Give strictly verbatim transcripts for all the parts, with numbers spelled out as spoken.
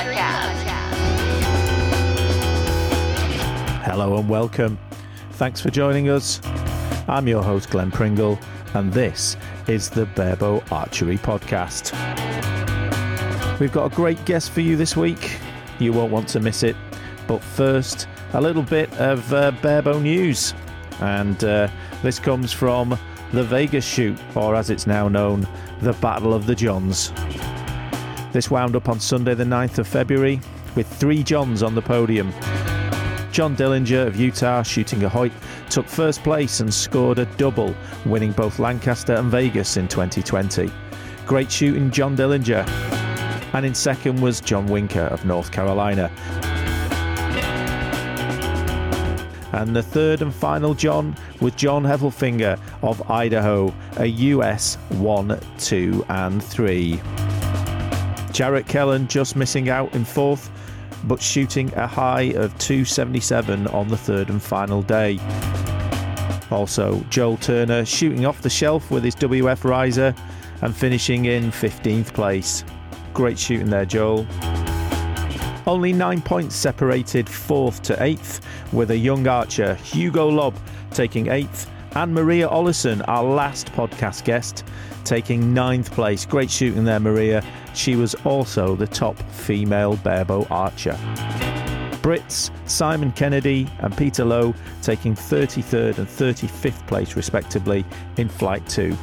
Hello and welcome. Thanks for joining us. I'm your host Glenn Pringle, and this is the Barebow Archery Podcast. We've got a great guest for you this week. You won't want to miss it. But first, a little bit of uh, Barebow news. And uh, this comes from the Vegas shoot, or as it's now known, the Battle of the Johns. This wound up on Sunday the ninth of February with three Johns on the podium. John Dillinger of Utah, shooting a Hoyt, took first place and scored a double, winning both Lancaster and Vegas in twenty twenty. Great shooting, John Dillinger. And in second was John Winker of North Carolina. And the third and final John was John Heffelfinger of Idaho, a U S one, two and three. Jarrett Kellen just missing out in fourth, but shooting a high of two seventy-seven on the third and final day. Also, Joel Turner shooting off the shelf with his W F riser and finishing in fifteenth place. Great shooting there, Joel. Only nine points separated fourth to eighth, with a young archer, Hugo Lobb, taking eighth, and Maria Ollison, our last podcast guest, taking ninth place. Great shooting there, Maria. She was also the top female barebow archer. Brits, Simon Kennedy and Peter Lowe taking thirty-third and thirty-fifth place respectively in Flight two.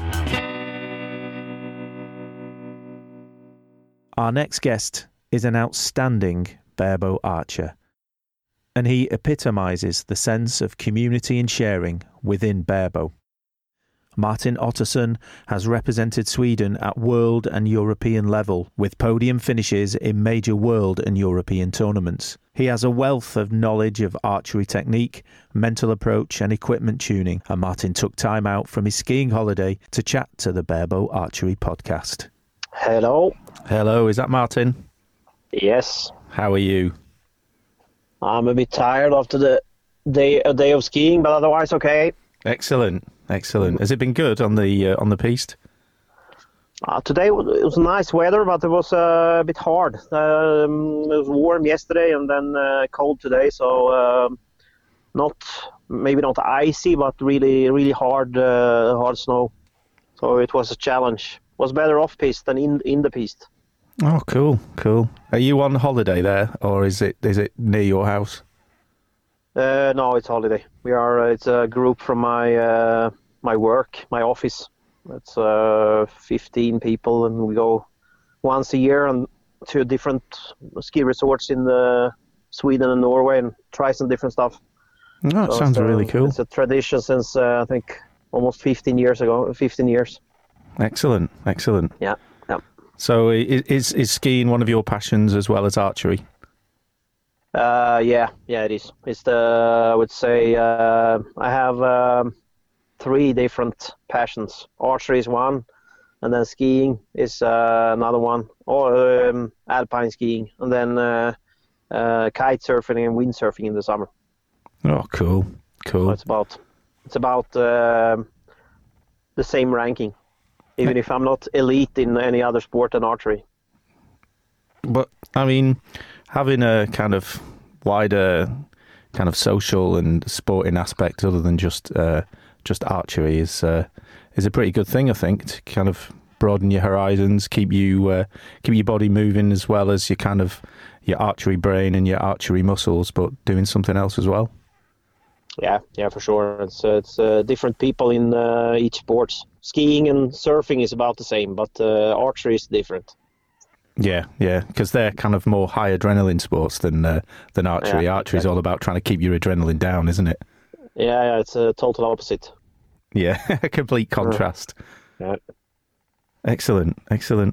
Our next guest is an outstanding barebow archer, and he epitomises the sense of community and sharing within barebow. Martin Ottosson has represented Sweden at world and European level, with podium finishes in major world and European tournaments. He has a wealth of knowledge of archery technique, mental approach and equipment tuning, and Martin took time out from his skiing holiday to chat to the Barebow Archery Podcast. Hello. Hello, is that Martin? Yes. How are you? I'm a bit tired after the day a day of skiing, but otherwise okay. Excellent, excellent. Has it been good on the uh, on the piste? Uh, today it was nice weather, but it was uh, a bit hard. Um, it was warm yesterday and then uh, cold today, so um, not maybe not icy, but really really hard uh, hard snow. So it was a challenge. It was better off piste than in in the piste. Oh, cool, cool. Are you on holiday there, or is it is it near your house? Uh, no, it's holiday. We are. Uh, it's a group from my uh, my work, my office. It's uh, fifteen people, and we go once a year and to different ski resorts in the Sweden and Norway and try some different stuff. Oh, that so sounds uh, really cool. It's a tradition since uh, I think almost fifteen years ago. Fifteen years. Excellent, excellent. Yeah, yeah. So, is is skiing one of your passions as well as archery? Uh, yeah, yeah, it is. It's the, I would say, uh, I have um, three different passions. Archery is one, and then skiing is uh, another one, or um, alpine skiing, and then uh, uh, kite surfing and windsurfing in the summer. Oh, cool, cool. So it's about, it's about uh, the same ranking, even if I'm not elite in any other sport than archery. But, I mean, having a kind of wider kind of social and sporting aspect other than just uh, just archery is uh, is a pretty good thing, I think, to kind of broaden your horizons, keep you uh, keep your body moving as well as your kind of your archery brain and your archery muscles, but doing something else as well. Yeah, yeah, for sure. It's uh, it's uh, different people in uh, each sport. Skiing and surfing is about the same, but uh, archery is different. Yeah, yeah, because they're kind of more high adrenaline sports than uh, than archery. Yeah, archery is exactly. all about trying to keep your adrenaline down, isn't it? Yeah, yeah, it's a total opposite. Yeah, a complete contrast. Yeah. Excellent, excellent.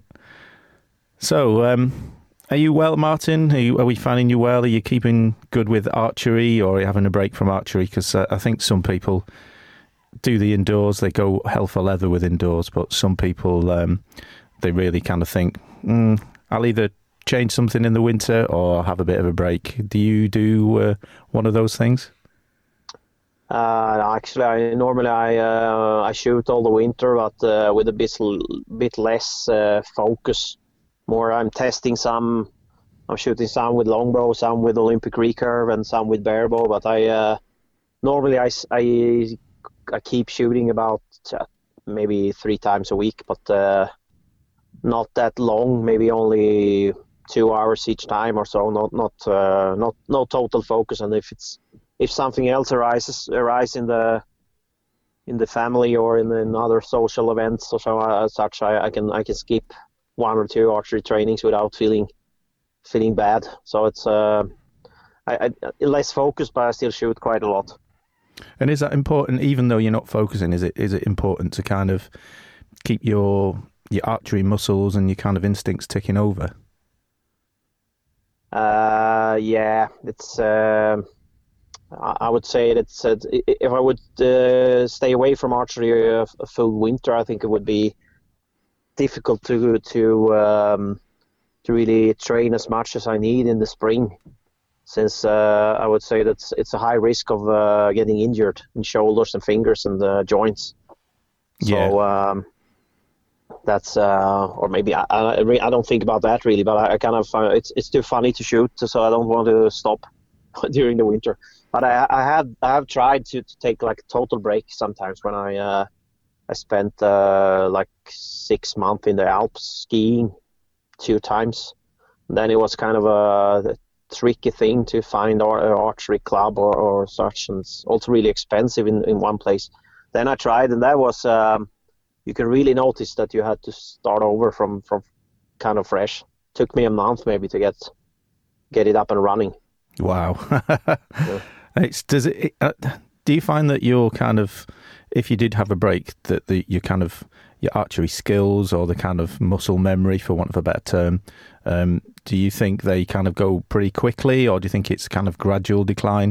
So, um, are you well, Martin? Are, you, are we finding you well? Are you keeping good with archery, or are you having a break from archery? Because uh, I think some people do the indoors, they go hell for leather with indoors, but some people, um, they really kind of think, mm, I'll either change something in the winter or have a bit of a break. Do you do uh, one of those things? Uh, actually, I normally I uh, I shoot all the winter, but uh, with a bit bit less uh, focus. More, I'm testing some I'm shooting some with longbow, some with Olympic recurve, and some with barebow. But I uh, normally I, I, I keep shooting about uh, maybe three times a week, but uh, not that long. Maybe only two hours each time or so. Not not uh, not no total focus. And if it's if something else arises arise in the in the family or in, in other social events or so uh, such, I, I can I can skip one or two archery trainings without feeling feeling bad. So it's uh, I, I less focused, but I still shoot quite a lot. And is that important, even though you're not focusing? Is it is it important to kind of keep your your archery muscles and your kind of instincts ticking over? Uh, yeah, it's. Uh, I would say that uh, if I would uh, stay away from archery a, a full winter, I think it would be difficult to to um, to really train as much as I need in the spring, since uh, I would say that it's a high risk of uh, getting injured in shoulders and fingers and uh, joints. Yeah. So um, that's uh, or maybe I, I I don't think about that really, but I, I kind of find it's it's too funny to shoot, so I don't want to stop during the winter. But I, I have I have tried to, to take like a total break sometimes when I uh, I spent uh, like six months in the Alps skiing two times. And then it was kind of a, a tricky thing to find an archery club or, or such, and it's also really expensive in, in one place. Then I tried, and that was um, you can really notice that you had to start over from, from kind of fresh. Took me a month maybe to get get it up and running. Wow. Yeah. It's, does it, uh, do you find that you're kind of, if you did have a break, that the your kind of your archery skills or the kind of muscle memory, for want of a better term, um, do you think they kind of go pretty quickly, or do you think it's kind of gradual decline?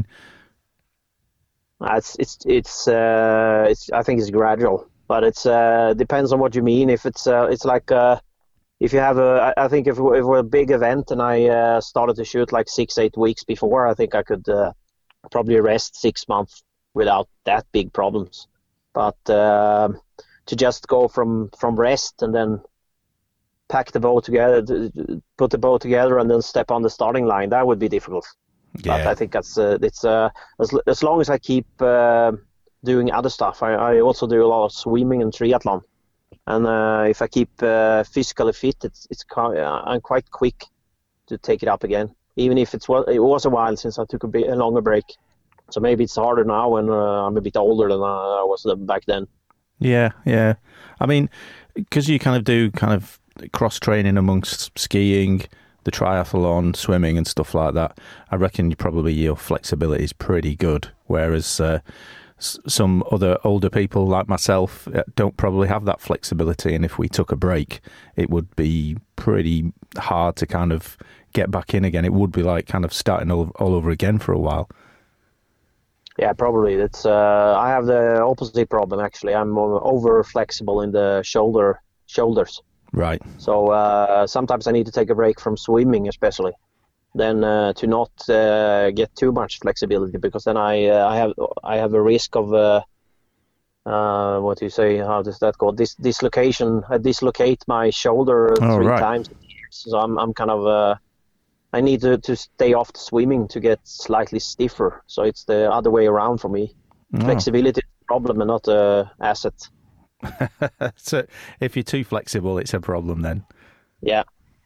It's it's it's uh, it's I think it's gradual, but it's uh, depends on what you mean. If it's uh, it's like uh, if you have a, I think if if it were a big event and I uh, started to shoot like six eight weeks before, I think I could. Uh, probably rest six months without that big problems. But uh, to just go from, from rest and then pack the bow together, put the bow together and then step on the starting line, that would be difficult. Yeah. But I think that's uh, it's uh, as, as long as I keep uh, doing other stuff. I, I also do a lot of swimming and triathlon. And uh, if I keep uh, physically fit, it's it's I'm quite quick to take it up again. Even if it's it was a while since I took a, bit, a longer break, so maybe it's harder now when uh, I'm a bit older than I was back then. Yeah, yeah. I mean, because you kind of do kind of cross training amongst skiing, the triathlon, swimming, and stuff like that. I reckon you probably your flexibility is pretty good, whereas uh, s- some other older people like myself don't probably have that flexibility. And if we took a break, it would be pretty hard to kind of get back in again. It would be like kind of starting all, all over again for a while. Yeah, probably. It's uh, I have the opposite problem actually. I'm over flexible in the shoulder shoulders. Right. So uh, sometimes I need to take a break from swimming, especially. Then uh, to not uh, get too much flexibility, because then I uh, I have I have a risk of uh, uh, what do you say? How does that go? Dis- dislocation. I dislocate my shoulder Oh, three right. times. So I'm I'm kind of uh, I need to, to stay off the swimming to get slightly stiffer. So it's the other way around for me. Oh. Flexibility is a problem and not a asset. So if you're too flexible, it's a problem then. Yeah.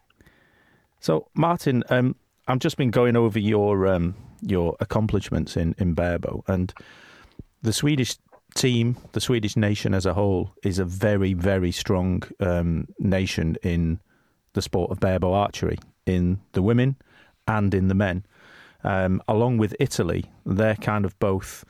So Martin, um, I've just been going over your um, your accomplishments in, in barebow, and the Swedish team, the Swedish nation as a whole, is a very, very strong um, nation in the sport of barebow archery, in the women and in the men. Um, along with Italy, they're kind of both,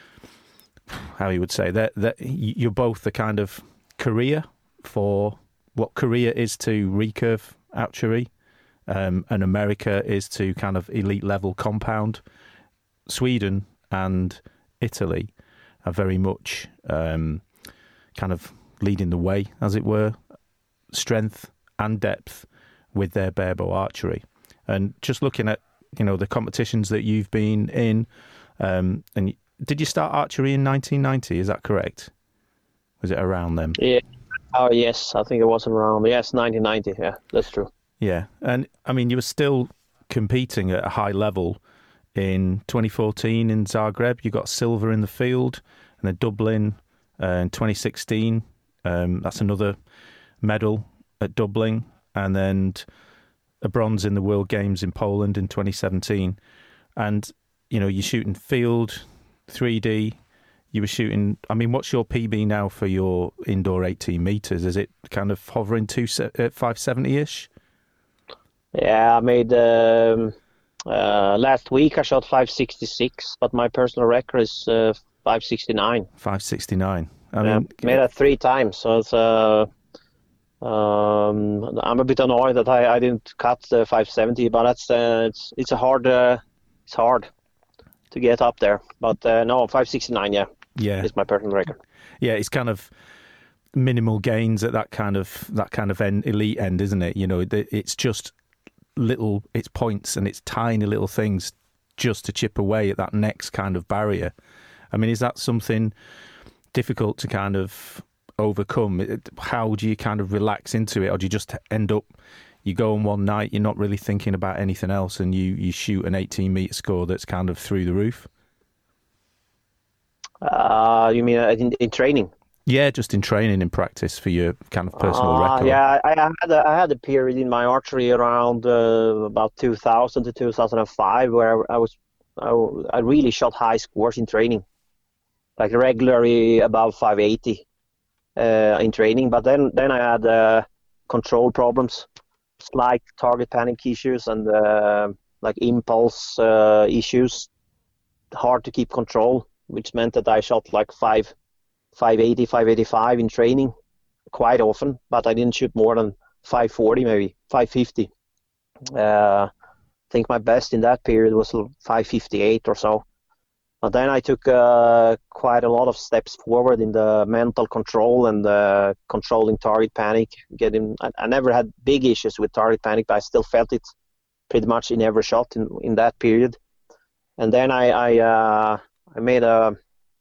how you would say, they're, they're, you're both the kind of Korea for what Korea is to recurve archery, um, and America is to kind of elite level compound. Sweden and Italy are very much um, kind of leading the way, as it were, strength and depth with their barebow archery. And just looking at, you know, the competitions that you've been in, um, and did you start archery in nineteen ninety? Is that correct? Was it around then? Yeah. Oh, yes. I think it was around, yes, nineteen ninety. Yeah, that's true. Yeah. And I mean, you were still competing at a high level in twenty fourteen in Zagreb. You got silver in the field, and then Dublin uh, in twenty sixteen. Um, that's another medal at Dublin, and then a bronze in the World Games in Poland in twenty seventeen. And, you know, you're shooting field, three D. You were shooting, I mean, what's your P B now for your indoor eighteen metres? Is it kind of hovering to five seventy-ish? Yeah, I made, um, uh, last week I shot five sixty-six, but my personal record is uh, five sixty-nine. five sixty-nine. I yeah, mean, made that three times, so it's, uh, um, I'm a bit annoyed that I, I didn't cut the five seventy, but that's, uh, it's, it's a hard, uh, it's hard to get up there. But uh, no, five sixty-nine, yeah. Yeah, is my personal record. Yeah, it's kind of minimal gains at that kind of that kind of end, elite end, isn't it? You know, it's just little, it's points and it's tiny little things just to chip away at that next kind of barrier. I mean, is that something difficult to kind of overcome? How do you kind of relax into it, or do you just end up, you go on one night, you're not really thinking about anything else, and you you shoot an eighteen meter score that's kind of through the roof? Uh, you mean in, in training? Yeah, just in training, in practice for your kind of personal uh, record. Yeah, I, I had a, I had a period in my archery around uh, about two thousand to two thousand five where I was I, I really shot high scores in training, like regularly above five eighty uh, in training. But then then I had uh, control problems, slight target panic issues, and uh, like impulse uh, issues. Hard to keep control, which meant that I shot like five, five eighty, five eighty-five in training quite often, but I didn't shoot more than five forty, maybe five fifty. Uh, I think my best in that period was five fifty-eight or so. But then I took uh, quite a lot of steps forward in the mental control and uh, controlling target panic. Getting, I, I never had big issues with target panic, but I still felt it pretty much in every shot in, in that period. And then I I, uh, I made a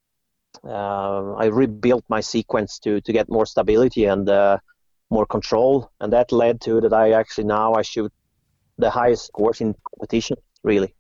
uh, I rebuilt my sequence to to get more stability and uh, more control, and that led to that I actually now I shoot the highest scores in competition. Really,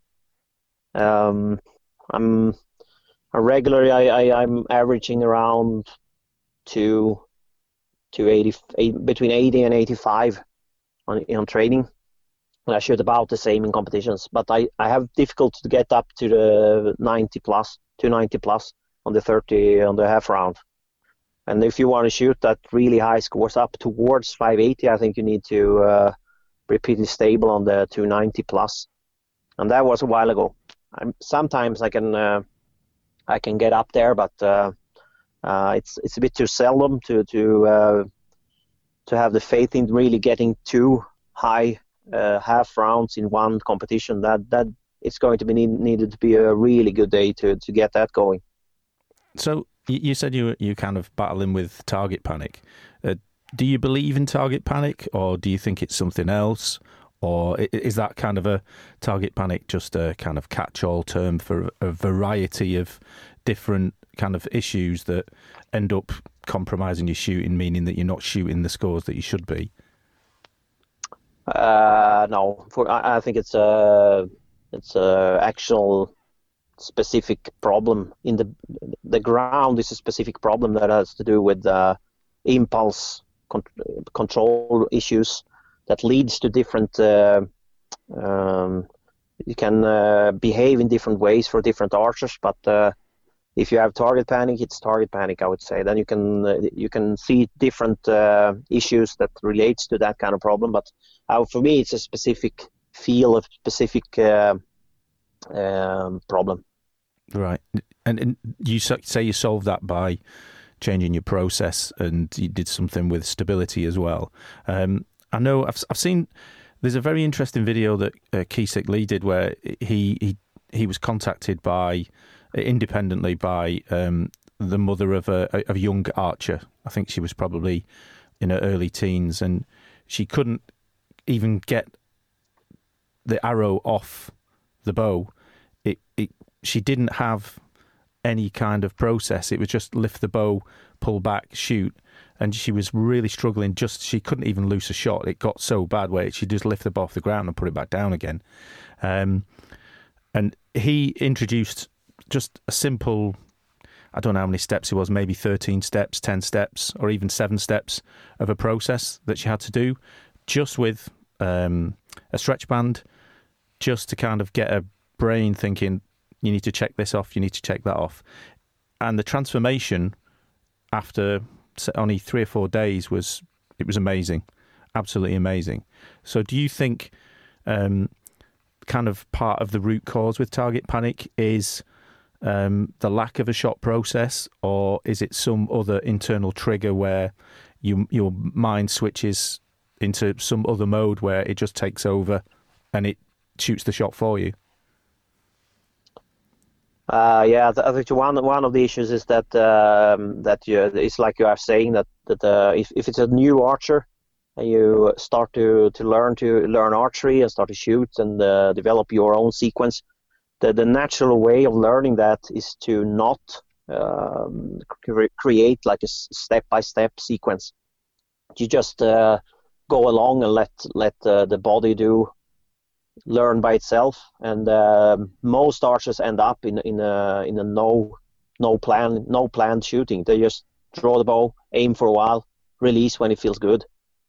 um, I'm I regularly I, I I'm averaging around to to eighty between eighty and eighty-five on on training. And I shoot about the same in competitions, but I, I have difficult to get up to the ninety plus, two ninety plus on the thirty on the half round. And if you want to shoot that really high scores up towards five eighty, I think you need to uh, be pretty stable on the two ninety plus. And that was a while ago. I'm, sometimes I can uh, I can get up there, but uh, uh, it's it's a bit too seldom to to uh, to have the faith in really getting too high. Uh, half rounds in one competition. That that it's going to be need, needed to be a really good day to to get that going. So you said you you kind of battling with target panic. Uh, do you believe in target panic, or do you think it's something else, or is that kind of a target panic just a kind of catch-all term for a variety of different kind of issues that end up compromising your shooting, meaning that you're not shooting the scores that you should be? Uh, no, for I, I think it's a it's a actual specific problem in the the ground is a specific problem that has to do with uh, impulse con- control issues that leads to different. Uh, um, you can uh, behave in different ways for different archers, but uh, if you have target panic, it's target panic, I would say. Then you can uh, you can see different uh, issues that relates to that kind of problem. But uh, for me, it's a specific feel of specific uh, um, problem. Right, and, and you say you solved that by changing your process, and you did something with stability as well. Um, I know I've I've seen there's a very interesting video that uh, Ki-Sik Lee did where he he he was contacted by. independently by um, the mother of a, a young archer. I think she was probably in her early teens, and she couldn't even get the arrow off the bow. It, it she didn't have any kind of process. It was just lift the bow, pull back, shoot. and she was really struggling. Just she couldn't even loose a shot. It got so bad where she just lifted the ball off the ground and put it back down again. Um, and he introduced just a simple, I don't know how many steps it was, maybe thirteen steps, ten steps, or even seven steps of a process that she had to do, just with um, a stretch band, just to kind of get her brain thinking, you need to check this off, you need to check that off. And the transformation after only three or four days was, it was amazing, absolutely amazing. So do you think um, kind of part of the root cause with target panic is um, the lack of a shot process, or is it some other internal trigger where you, your mind switches into some other mode where it just takes over and it shoots the shot for you? Uh, yeah, I think one one of the issues is that um, that you, it's like you are saying that that uh, if if it's a new archer and you start to, to learn to learn archery and start to shoot and uh, develop your own sequence, the the natural way of learning that is to not um, cre- create like a step by step sequence. You just uh, go along and let let uh, the body do. Learn by itself, and uh, most archers end up in in a in a no no plan no planned shooting. They just draw the bow, aim for a while, release when it feels good,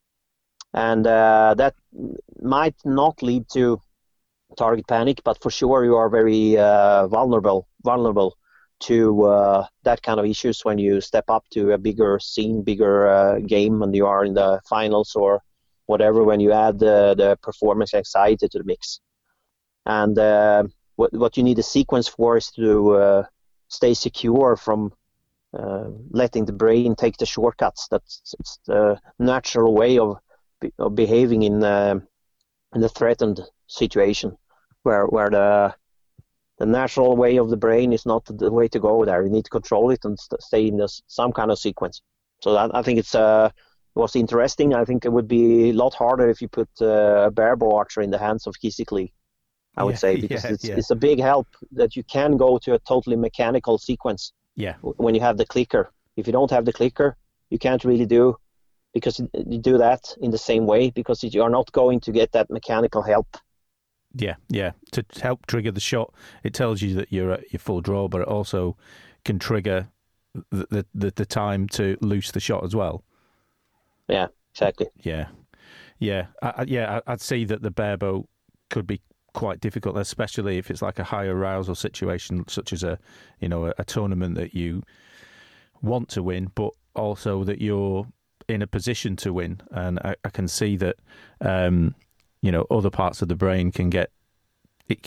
and uh, that might not lead to target panic, but for sure you are very uh, vulnerable vulnerable to uh, that kind of issues when you step up to a bigger scene, bigger uh, game, and you are in the finals or whatever, when you add the, the performance anxiety to the mix. And uh, what, what you need a sequence for is to uh, stay secure from uh, letting the brain take the shortcuts. That's it's the natural way of, of behaving in, uh, in the threatened situation, where where the the natural way of the brain is not the way to go there. You need to control it and st- stay in this, some kind of sequence. So that, I think it's uh, was interesting. I think it would be a lot harder if you put uh, a barebow archer in the hands of Kisikli, I would yeah, say, because yeah, it's, yeah. it's a big help that you can go to a totally mechanical sequence Yeah. when you have the clicker. If you don't have the clicker, you can't really do, because you do that in the same way, because you are not going to get that mechanical help. Yeah, yeah. To help trigger the shot, it tells you that you're at your full draw, but it also can trigger the the, the time to loose the shot as well. Yeah, exactly. Yeah, yeah, I, yeah. I'd see that the barebow could be quite difficult, especially if it's like a high arousal situation, such as a, you know, a, a tournament that you want to win, but also that you're in a position to win. And I, I can see that, um, you know, other parts of the brain can get. It,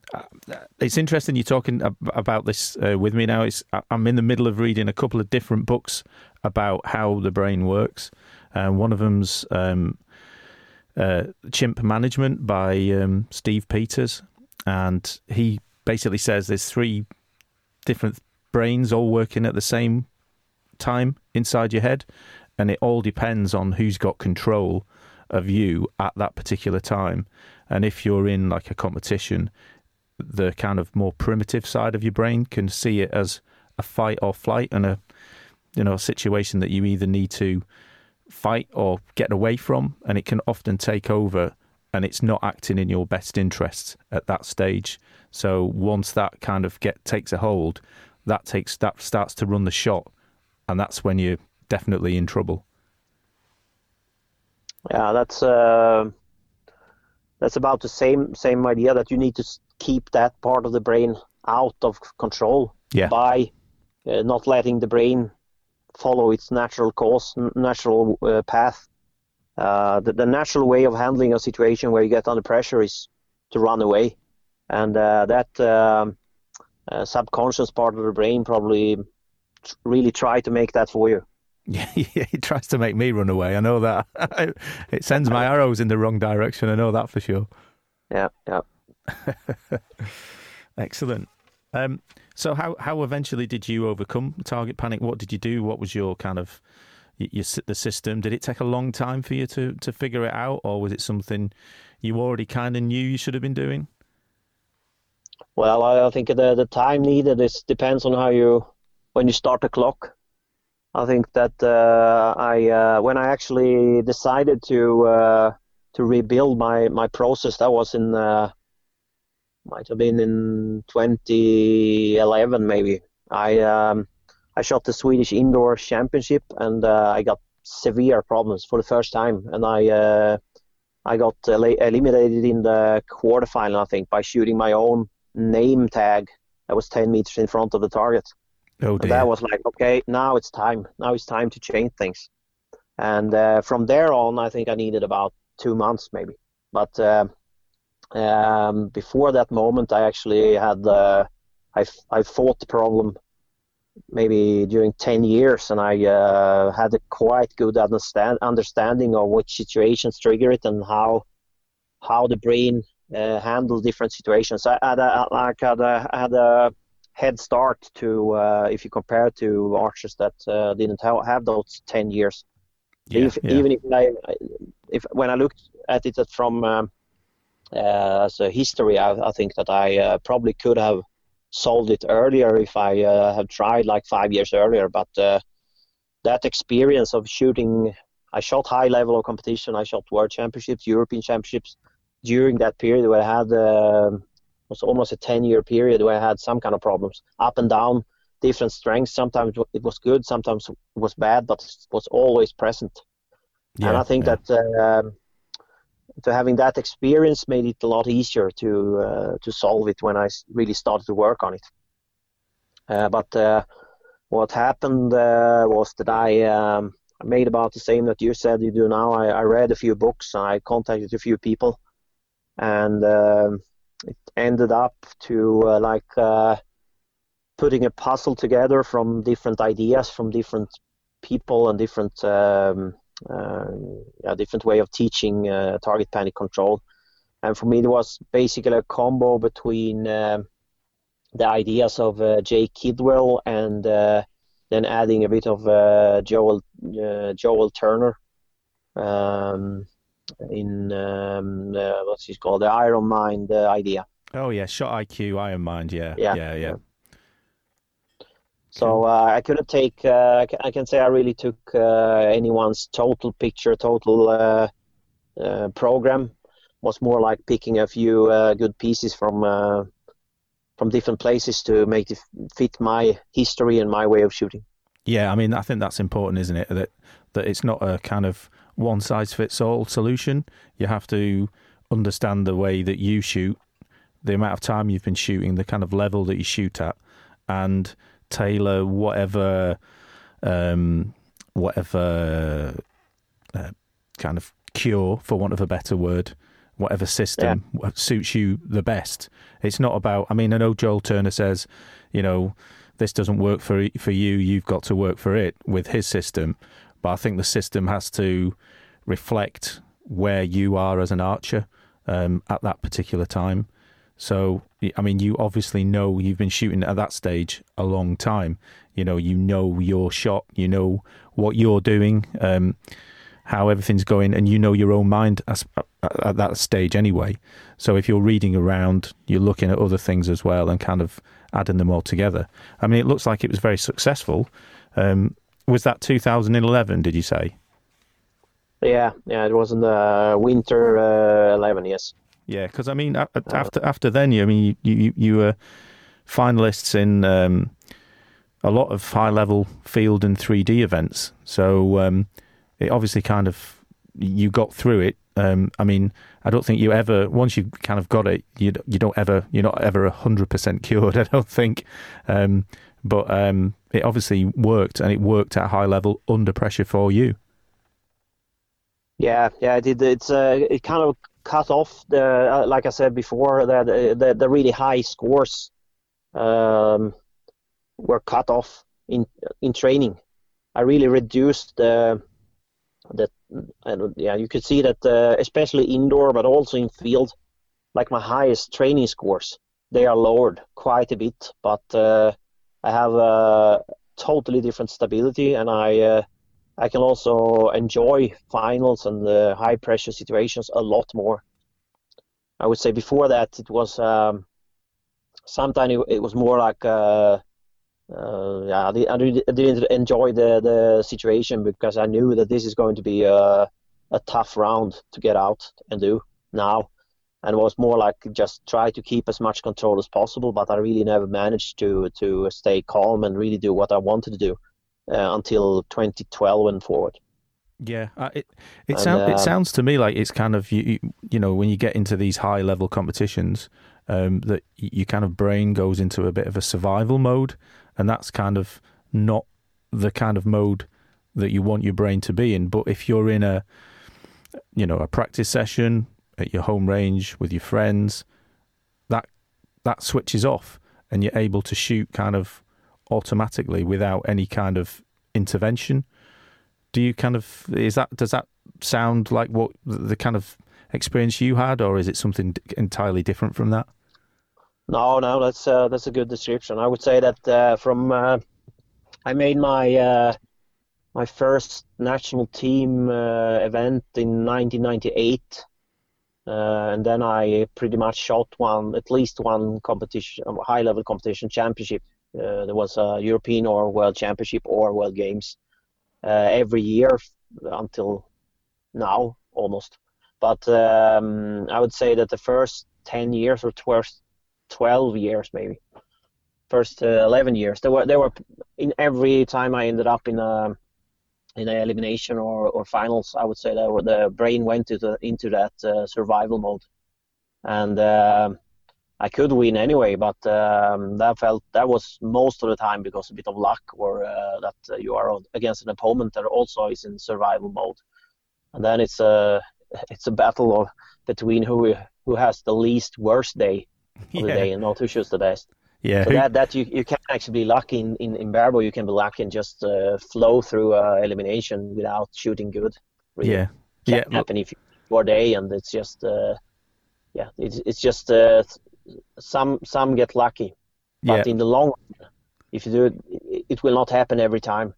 it's interesting you're talking about this uh, with me now. It's I'm in the middle of reading a couple of different books about how the brain works. Uh, one of them's um, uh, Chimp Management by um, Steve Peters, and he basically says there's three different brains all working at the same time inside your head, and it all depends on who's got control of you at that particular time. And if you're in like a competition, the kind of more primitive side of your brain can see it as a fight or flight, and a, you know, a situation that you either need to fight or get away from, and it can often take over, and it's not acting in your best interests at that stage. So once that kind of get takes a hold, that takes that starts to run the shot, and that's when you're definitely in trouble. Yeah, that's uh, that's about the same same idea, that you need to keep that part of the brain out of control. Yeah. By uh, not letting the brain follow its natural course, n- natural uh, path. Uh, the, the natural way of handling a situation where you get under pressure is to run away, and uh, that um, uh, subconscious part of the brain probably t- really try to make that for you. Yeah, it tries to make me run away. I know that. It sends my arrows in the wrong direction. I know that for sure. Yeah, yeah. Excellent. Um, so how, how eventually did you overcome target panic? What did you do? What was your kind of your, the system? Did it take a long time for you to, to figure it out, or was it something you already kind of knew you should have been doing? Well, I think the the time needed is depends on how you when you start the clock. I think that uh, I uh, when I actually decided to uh, to rebuild my, my process, that was in uh, might have been in twenty eleven maybe. I um, I shot the Swedish Indoor Championship, and uh, I got severe problems for the first time, and I uh, I got el- eliminated in the quarterfinal, I think, by shooting my own name tag that was ten meters in front of the target. Oh And that dear. was like, okay, now it's time. Now it's time to change things. And uh, from there on, I think I needed about two months maybe. But uh, um, before that moment, I actually had uh, I I fought the problem maybe during ten years, and I uh, had a quite good understand understanding of which situations trigger it and how how the brain uh, handles different situations. I had a, like had a, I had a head start to uh, if you compare to archers that uh, didn't have, have those ten years. Yeah, If, yeah, even if I if when I looked at it from um, uh, as a history, I, I think that I uh, probably could have solved it earlier if I uh, had tried like five years earlier. But uh, that experience of shooting, I shot high level of competition. I shot world championships, European championships during that period where I had uh, was almost a ten year period where I had some kind of problems up and down, different strengths. Sometimes it was good, sometimes it was bad, but it was always present. And yeah, I think yeah. that uh, to having that experience made it a lot easier to uh, to solve it when I really started to work on it. Uh, but uh, what happened uh, was that I um, made about the same that you said you do now. I, I read a few books, I contacted a few people, and um it ended up to uh, like uh, putting a puzzle together from different ideas from different people and different um, uh, yeah, different way of teaching uh, target panic control. And for me, it was basically a combo between um the ideas of uh, Jay Kidwell and uh, then adding a bit of uh, Joel uh, Joel Turner um, in um, uh, what's he called, the Iron Mind uh, idea. Oh yeah, shot I Q, Iron Mind. Yeah, Yeah. yeah, yeah. yeah. Cool. So uh, I couldn't take. Uh, I ca- I can say I really took uh, anyone's total picture, total uh, uh, program. Was more like picking a few uh, good pieces from uh, from different places to make it fit my history and my way of shooting. Yeah, I mean, I think that's important, isn't it? That that it's not a kind of one size fits all solution. You have to understand the way that you shoot, the amount of time you've been shooting, the kind of level that you shoot at, and tailor whatever um, whatever uh, kind of cure, for want of a better word, whatever system yeah. suits you the best. It's not about, I mean, I know Joel Turner says, you know, this doesn't work for for you, you've got to work for it with his system. But I think the system has to reflect where you are as an archer um, at that particular time. So, I mean, you obviously know you've been shooting at that stage a long time. You know, you know your shot, you know what you're doing, um, how everything's going, and you know your own mind as, at that stage anyway. So if you're reading around, you're looking at other things as well and kind of adding them all together. I mean, it looks like it was very successful. Um, was that two thousand eleven, did you say? Yeah, yeah, it was in the winter uh, eleven, yes. Yeah, because I mean, after after then, you I mean, you you, you were finalists in um, a lot of high level field and three D events. So um, it obviously kind of you got through it. Um, I mean, I don't think you ever once you kind of got it, you you don't ever you're not ever a hundred percent cured. I don't think, um, but um, it obviously worked, and it worked at a high level under pressure for you. Yeah, yeah, it did. It's uh, it kind of cut off the uh, like I said before, the the, the really high scores um, were cut off in in training. I really reduced the the and yeah, you could see that uh, especially indoor, but also in field, like my highest training scores, they are lowered quite a bit. But uh, I have a totally different stability, and I. Uh, I can also enjoy finals and the high pressure situations a lot more. I would say before that it was um, sometimes it, it was more like uh, uh, yeah, I, did, I did- I didn't enjoy the the situation because I knew that this is going to be a a tough round to get out and do now, and it was more like just try to keep as much control as possible. But I really never managed to to stay calm and really do what I wanted to do uh, until twenty twelve and forward. Yeah, uh, it it And sounds it uh, sounds to me like it's kind of you you, you know when you get into these high level competitions, um, that y- your kind of brain goes into a bit of a survival mode, and that's kind of not the kind of mode that you want your brain to be in. But if you're in a you know a practice session at your home range with your friends, that that switches off, and you're able to shoot kind of automatically without any kind of intervention. Do you kind of is that does that sound like what the kind of experience you had, or is it something entirely different from that? no, no, that's uh, that's a good description. I would say that uh, from uh, I made my uh, my first national team uh, event in nineteen ninety-eight, uh, and then I pretty much shot one at least one competition, high level competition championship. Uh, there was a European or World Championship or World Games uh, every year until now almost. But um, I would say that the first ten years or twelve, twelve years maybe, first uh, eleven years, there were there were in every time I ended up in a in an elimination or, or finals, I would say that the brain went into the, into that uh, survival mode, and uh, I could win anyway, but um, that felt that was most of the time because a bit of luck or uh, that uh, you are against an opponent that also is in survival mode, and then it's a it's a battle of between who who has the least worst day of the Yeah, day and not who shoots the best. yeah, So who, that that you, you can actually be lucky in in, in barebow. You can be lucky and just uh, flow through uh, elimination without shooting good. Really, yeah, can yeah, happen if you your day, and it's just uh, yeah, it's it's just uh, some some get lucky, yeah, but in the long run, if you do it, it, it will not happen every time.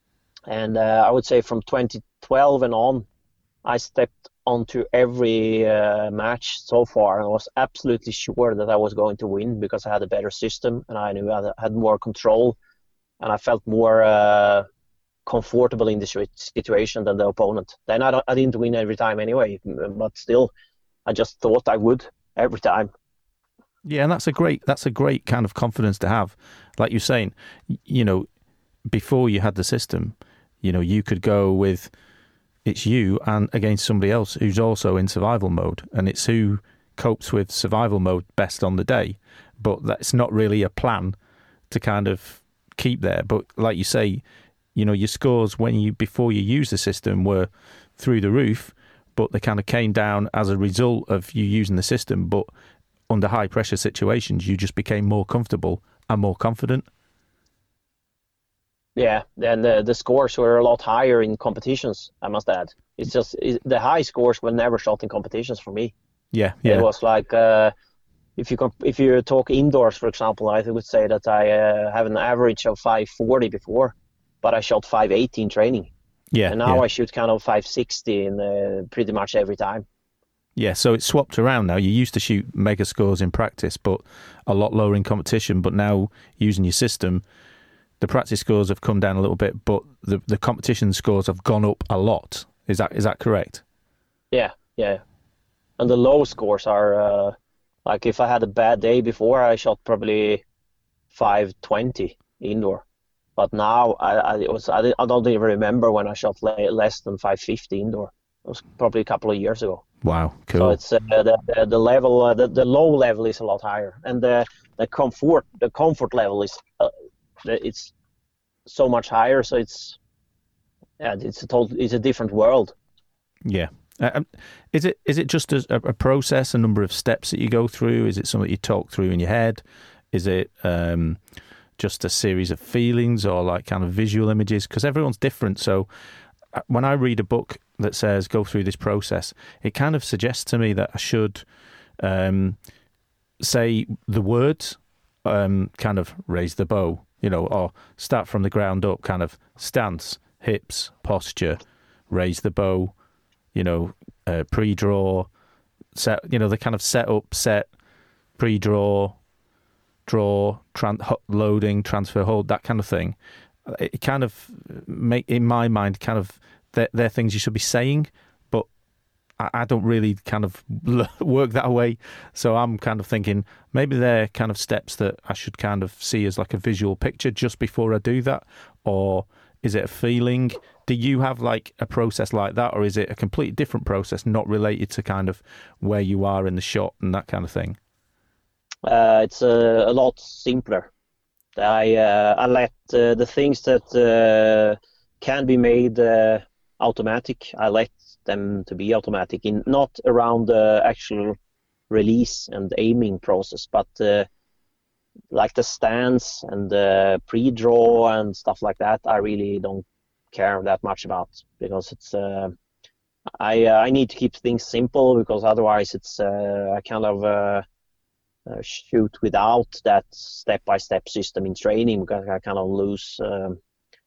And uh, I would say from twenty twelve and on, I stepped onto every uh, match so far and was absolutely sure that I was going to win because I had a better system and I knew I had more control and I felt more uh, comfortable in this situation than the opponent. Then I, don't, I didn't win every time anyway, but still, I just thought I would every time. yeah, and that's a great that's a great kind of confidence to have. Like you're saying, y- you know, before you had the system, you know, you could go with it's you and against somebody else who's also in survival mode, and it's who copes with survival mode best on the day. But that's not really a plan to kind of keep there. But like you say, you know, your scores when you before you use the system were through the roof, but they kind of came down as a result of you using the system. But under high pressure situations, you just became more comfortable and more confident. Yeah, then the, the scores were a lot higher in competitions, I must add. It's just it, the high scores were never shot in competitions for me. Yeah, It yeah, was like uh, if you comp- if you talk indoors, for example, I would say that I uh, have an average of five forty before, but I shot five eighty in training, yeah, and now yeah. I shoot kind of five sixty in uh, pretty much every time. Yeah, so it's swapped around now. You used to shoot mega scores in practice, but a lot lower in competition. But now, using your system, the practice scores have come down a little bit, but the the competition scores have gone up a lot. Is that is that correct? Yeah, yeah, and the low scores are uh, like if I had a bad day before, I shot probably five twenty indoor. But now I, I it was I, I don't even remember when I shot le- less than five fifty indoor. It was probably a couple of years ago. Wow, So cool. it's uh, the, the the level uh, the, the low level is a lot higher, and the the comfort the comfort level is uh, it's so much higher. So it's yeah it's a total it's a different world. Yeah. Uh, um, is it is it just a, a process, a number of steps that you go through? Is it something you talk through in your head? Is it um, just a series of feelings or like kind of visual images? Because everyone's different. So uh, when I read a book that says go through this process, it kind of suggests to me that I should um, say the words, um, kind of raise the bow, you know, or start from the ground up, kind of stance, hips, posture, raise the bow, you know, uh, pre-draw, set, you know, the kind of set up, set, pre-draw, draw, tran- loading, transfer, hold, that kind of thing. It kind of make in my mind kind of they're, they're things you should be saying, but I, I don't really kind of work that way. So I'm kind of thinking maybe they're kind of steps that I should kind of see as like a visual picture just before I do that, or is it a feeling? Do you have like a process like that, or is it a completely different process, not related to kind of where you are in the shot and that kind of thing? Uh, it's a, a lot simpler. I uh, I let uh, the things that uh, can be made uh, automatic. I let them to be automatic, in not around the actual release and aiming process, but uh, like the stance and the pre-draw and stuff like that. I really don't care that much about, because it's uh, I uh, I need to keep things simple, because otherwise it's uh, I kind of. Uh, Uh, shoot without that step-by-step system in training, because I kind of lose um,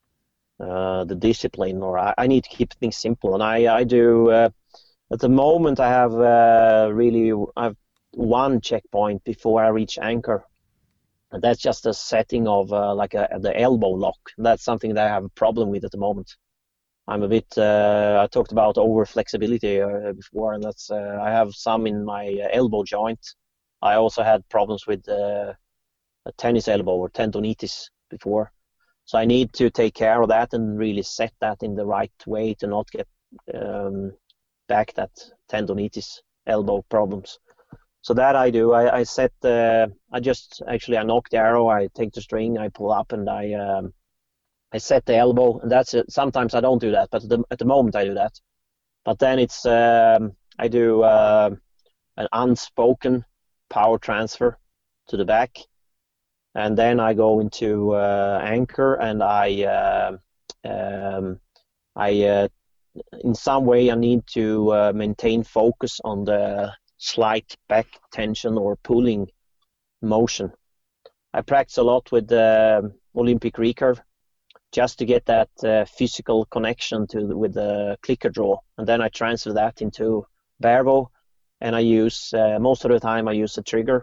uh, the discipline, or I, I need to keep things simple. And I, I do, uh, at the moment I have uh, really, I have one checkpoint before I reach anchor. And that's just a setting of uh, like a, the elbow lock. That's something that I have a problem with at the moment. I'm a bit, uh, I talked about over flexibility uh, before, and that's, uh, I have some in my elbow joint. I also had problems with uh, a tennis elbow or tendonitis before. So I need to take care of that and really set that in the right way to not get um, back that tendonitis elbow problems. So that I do. I, I set, uh, I just, actually I knock the arrow, I take the string, I pull up, and I um, I set the elbow, and that's it. Sometimes I don't do that, but at the, at the moment I do that. But then it's, um, I do uh, an unspoken power transfer to the back, and then I go into uh, anchor, and I uh, um, I uh, in some way I need to uh, maintain focus on the slight back tension or pulling motion. I practice a lot with the Olympic recurve just to get that uh, physical connection to with the clicker draw, and then I transfer that into barebow. And I use, uh, most of the time I use a trigger,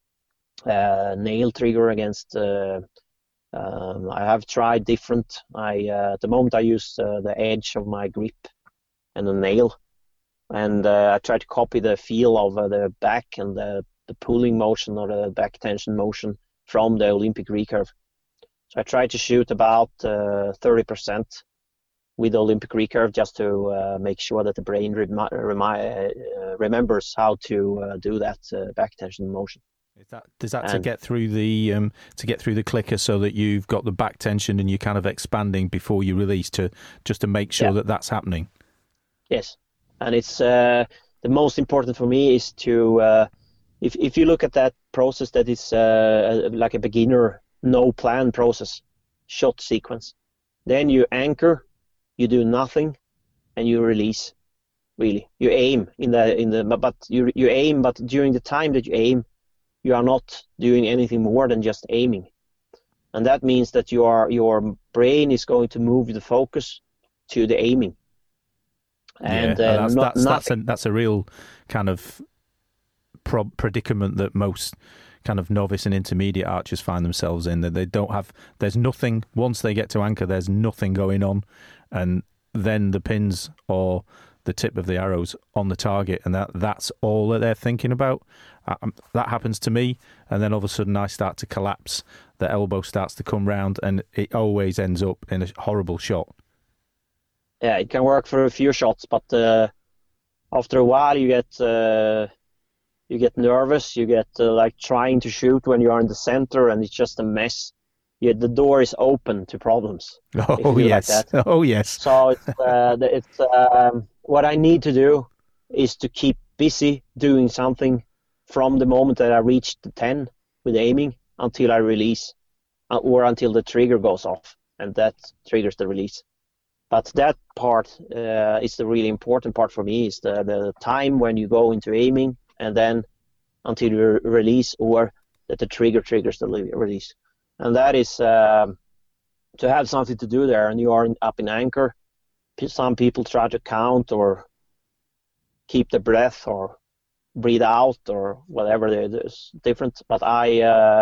uh, nail trigger against, uh, um, I have tried different. I, uh, at the moment I use uh, the edge of my grip and the nail. And uh, I try to copy the feel of uh, the back and the, the pulling motion or the back tension motion from the Olympic recurve. So I try to shoot about uh, thirty percent with the Olympic recurve, just to uh, make sure that the brain remi- remi- uh, remembers how to uh, do that uh, back tension motion. Is that, does that and, to get through the um, to get through the clicker, so that you've got the back tension and you're kind of expanding before you release, to just to make sure yeah. that that's happening? Yes, and it's uh, the most important for me is to uh, if if you look at that process, that is uh, like a beginner no plan process, shot sequence. Then you anchor. You do nothing, and you release. Really, you aim in the in the but you you aim. But during the time that you aim, you are not doing anything more than just aiming, and that means that you are your brain is going to move the focus to the aiming. And yeah, uh, that's not, that's that's a, that's a real kind of pro- predicament that most kind of novice and intermediate archers find themselves in, that they don't have, there's nothing, once they get to anchor, there's nothing going on, and then the pins or the tip of the arrows on the target, and that that's all that they're thinking about. Um, that happens to me, and then all of a sudden I start to collapse, the elbow starts to come round, and it always ends up in a horrible shot. Yeah, it can work for a few shots, but uh, after a while you get uh, you get nervous, you get uh, like trying to shoot when you are in the center, and it's just a mess. Yeah, the door is open to problems. Oh yes, like that. Oh yes. So it's uh, it's um, what I need to do is to keep busy doing something from the moment that I reach the ten with aiming until I release, uh, or until the trigger goes off, and that triggers the release. But that part uh, is the really important part for me, is the, the time when you go into aiming, and then until you release, or that the trigger triggers the release. And that is um, to have something to do there, and you are up in anchor. Some people try to count or keep the breath or breathe out or whatever. There's different, but I uh,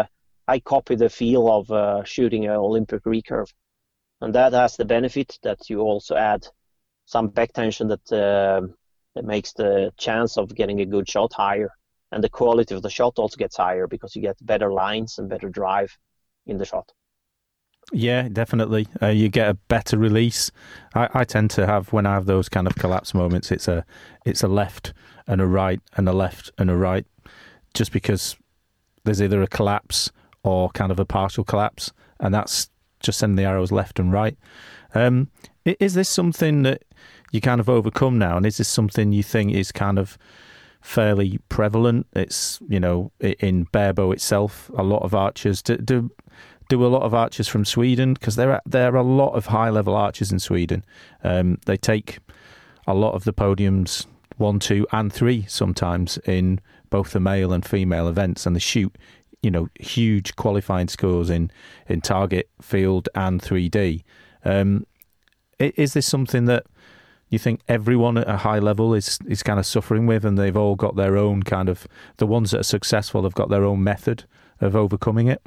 I copy the feel of uh, shooting an Olympic recurve, and that has the benefit that you also add some back tension that, uh, that makes the chance of getting a good shot higher, and the quality of the shot also gets higher because you get better lines and better drive in the shot. Yeah, definitely. Uh, you get a better release. I, I tend to have, when I have those kind of collapse moments, it's a it's a left and a right and a left and a right, just because there's either a collapse or kind of a partial collapse, and that's just sending the arrows left and right. Um, is this something that you kind of overcome now, and is this something you think is kind of fairly prevalent? It's, you know, in barebow itself, a lot of archers do, do do a lot of archers from Sweden, because there are there are a lot of high level archers in Sweden. Um, they take a lot of the podiums, one, two, and three sometimes in both the male and female events, and they shoot, you know, huge qualifying scores in in target, field, and three D. Um, is this something that you think everyone at a high level is is kind of suffering with, and they've all got their own kind of, the ones that are successful have got their own method of overcoming it?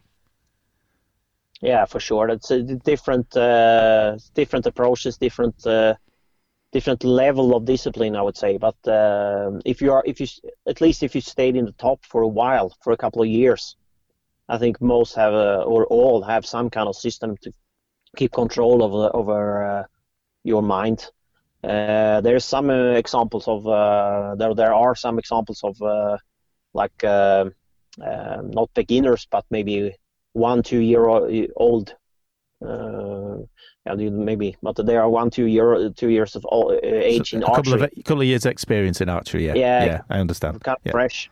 Yeah, for sure. It's a different uh, different approaches, different uh, different level of discipline, I would say. But uh, if you are, if you at least if you stayed in the top for a while, for a couple of years, I think most have a, or all have some kind of system to keep control over over uh, your mind. Uh, there's some uh, examples of uh, there there are some examples of uh, like uh, uh, not beginners, but maybe one two year old uh, yeah, maybe, but they are one two year two years of old, uh, age so in a archery. couple of a couple of years experience in archery. Yeah, yeah, yeah, I understand. Kind of yeah. fresh,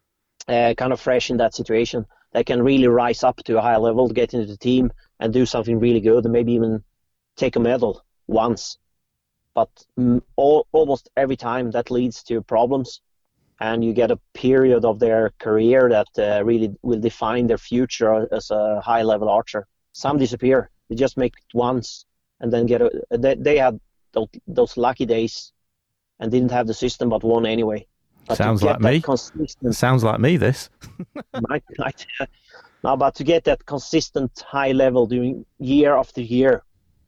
uh, kind of fresh in that situation. They can really rise up to a high level, get into the team, and do something really good, and maybe even take a medal once. But mm, all, almost every time that leads to problems, and you get a period of their career that uh, really will define their future as a high-level archer. Some disappear; they just make it once, and then get a. They, they had those, those lucky days, and didn't have the system, but won anyway. But Sounds like me. Consistent, Sounds like me. This. might, might, no, but to get that consistent high level doing year after year,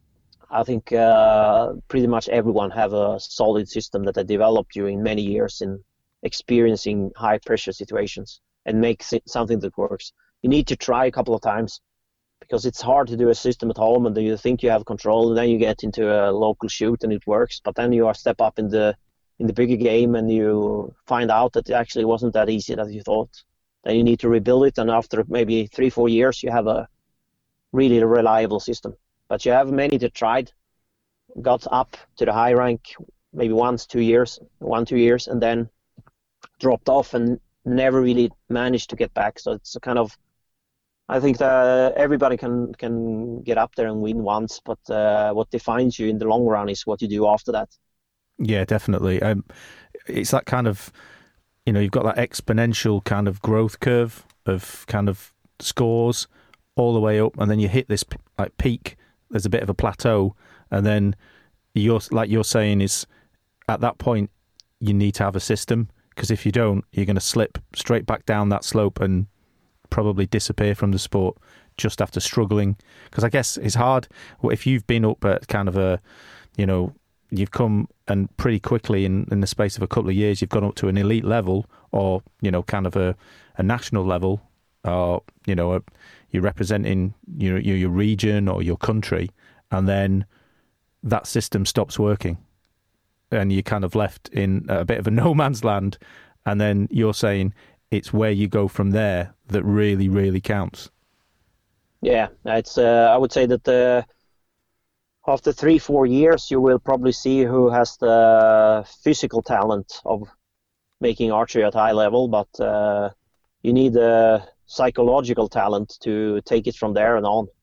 I think uh, pretty much everyone have a solid system that they developed during many years in experiencing high pressure situations and make something that works. You need to try a couple of times, because it's hard to do a system at home and then you think you have control, and then you get into a local shoot and it works, but then you are step up in the in the bigger game and you find out that it actually wasn't that easy as you thought. Then you need to rebuild it, and after maybe three four years you have a really reliable system. But you have many that tried, got up to the high rank maybe once two years one two years and then dropped off and never really managed to get back. So it's a kind of, I think that everybody can can get up there and win once, but uh, what defines you in the long run is what you do after that. Yeah, definitely. Um, it's that kind of, you know, you've got that exponential kind of growth curve of kind of scores all the way up, and then you hit this like peak. There's a bit of a plateau, and then you're like you're saying is at that point you need to have a system. Because if you don't, you're going to slip straight back down that slope and probably disappear from the sport just after struggling. Because I guess it's hard. Well, if you've been up at kind of a, you know, you've come and pretty quickly in, in the space of a couple of years, you've gone up to an elite level, or, you know, kind of a, a national level, or, you know, a, you're representing your, your your region or your country, and then that system stops working. And you're kind of left in a bit of a no man's land, and then you're saying it's where you go from there that really, really counts. Yeah, it's. Uh, I would say that uh, after three, four years, you will probably see who has the physical talent of making archery at high level, but uh, you need the psychological talent to take it from there and on.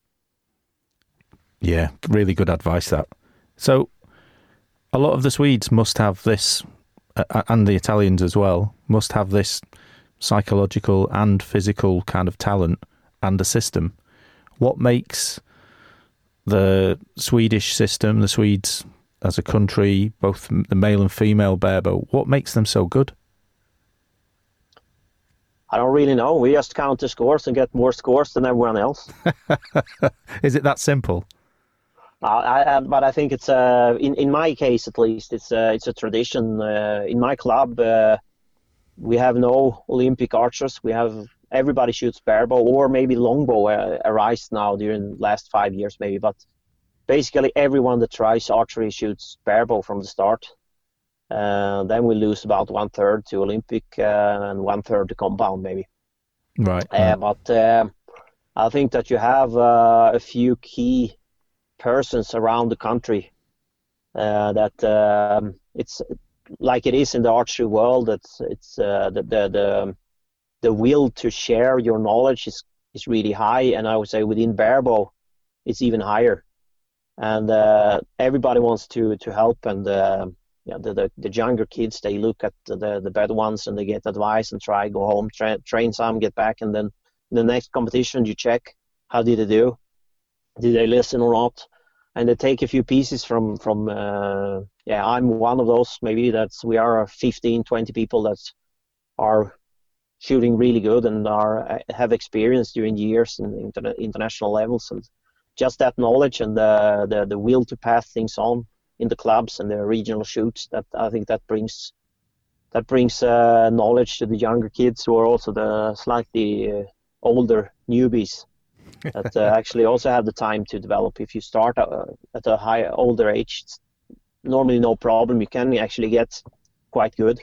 Yeah, really good advice, that. So a lot of the Swedes must have this, uh, and the Italians as well, must have this psychological and physical kind of talent and a system. What makes the Swedish system, the Swedes as a country, both the male and female barebow, what makes them so good? I don't really know. We just count the scores and get more scores than everyone else. Is it that simple? Uh, I, I, but I think it's uh, in in my case at least it's uh, it's a tradition. Uh, in my club, uh, we have no Olympic archers. We have everybody shoots barebow or maybe longbow uh, arise now during the last five years maybe. But basically everyone that tries archery shoots barebow from the start. Uh, then we lose about one third to Olympic uh, and one third to compound maybe. Right. Uh, right. But uh, I think that you have uh, a few key persons around the country uh, that um, it's like it is in the archery world. It's it's uh, the, the the the will to share your knowledge is is really high, and I would say within barebow it's even higher. And uh, everybody wants to to help and. Uh, Yeah, the, the the younger kids, they look at the, the the better ones and they get advice and try, go home, tra- train some, get back, and then in the next competition you check how did they do, did they listen or not, and they take a few pieces from from. Uh, yeah, I'm one of those. Maybe that's we are fifteen, twenty people that are shooting really good and are have experience during years in interna- international levels, and just that knowledge and the the the will to pass things on in the clubs and the regional shoots, that I think that brings that brings uh, knowledge to the younger kids who are also the slightly uh, older newbies that uh, actually also have the time to develop. If you start uh, at a high older age, it's normally no problem. You can actually get quite good,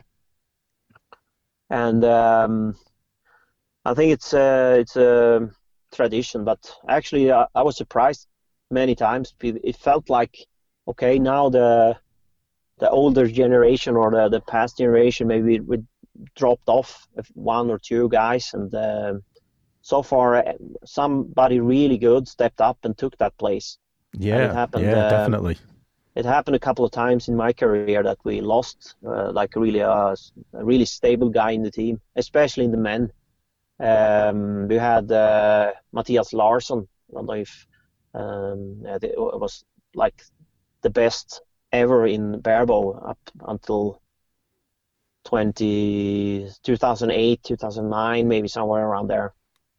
and um, I think it's uh, it's a tradition. But actually, uh, I was surprised many times. It felt like, okay, now the the older generation or the, the past generation maybe we dropped off one or two guys, and uh, so far uh, somebody really good stepped up and took that place. Yeah, and it happened, yeah, uh, definitely. It happened a couple of times in my career that we lost uh, like really a, a really stable guy in the team, especially in the men. Um, we had uh, Matthias Larsson. I don't know if um, it was like the best ever in barebow up until twenty, two thousand eight, two thousand nine, maybe somewhere around there.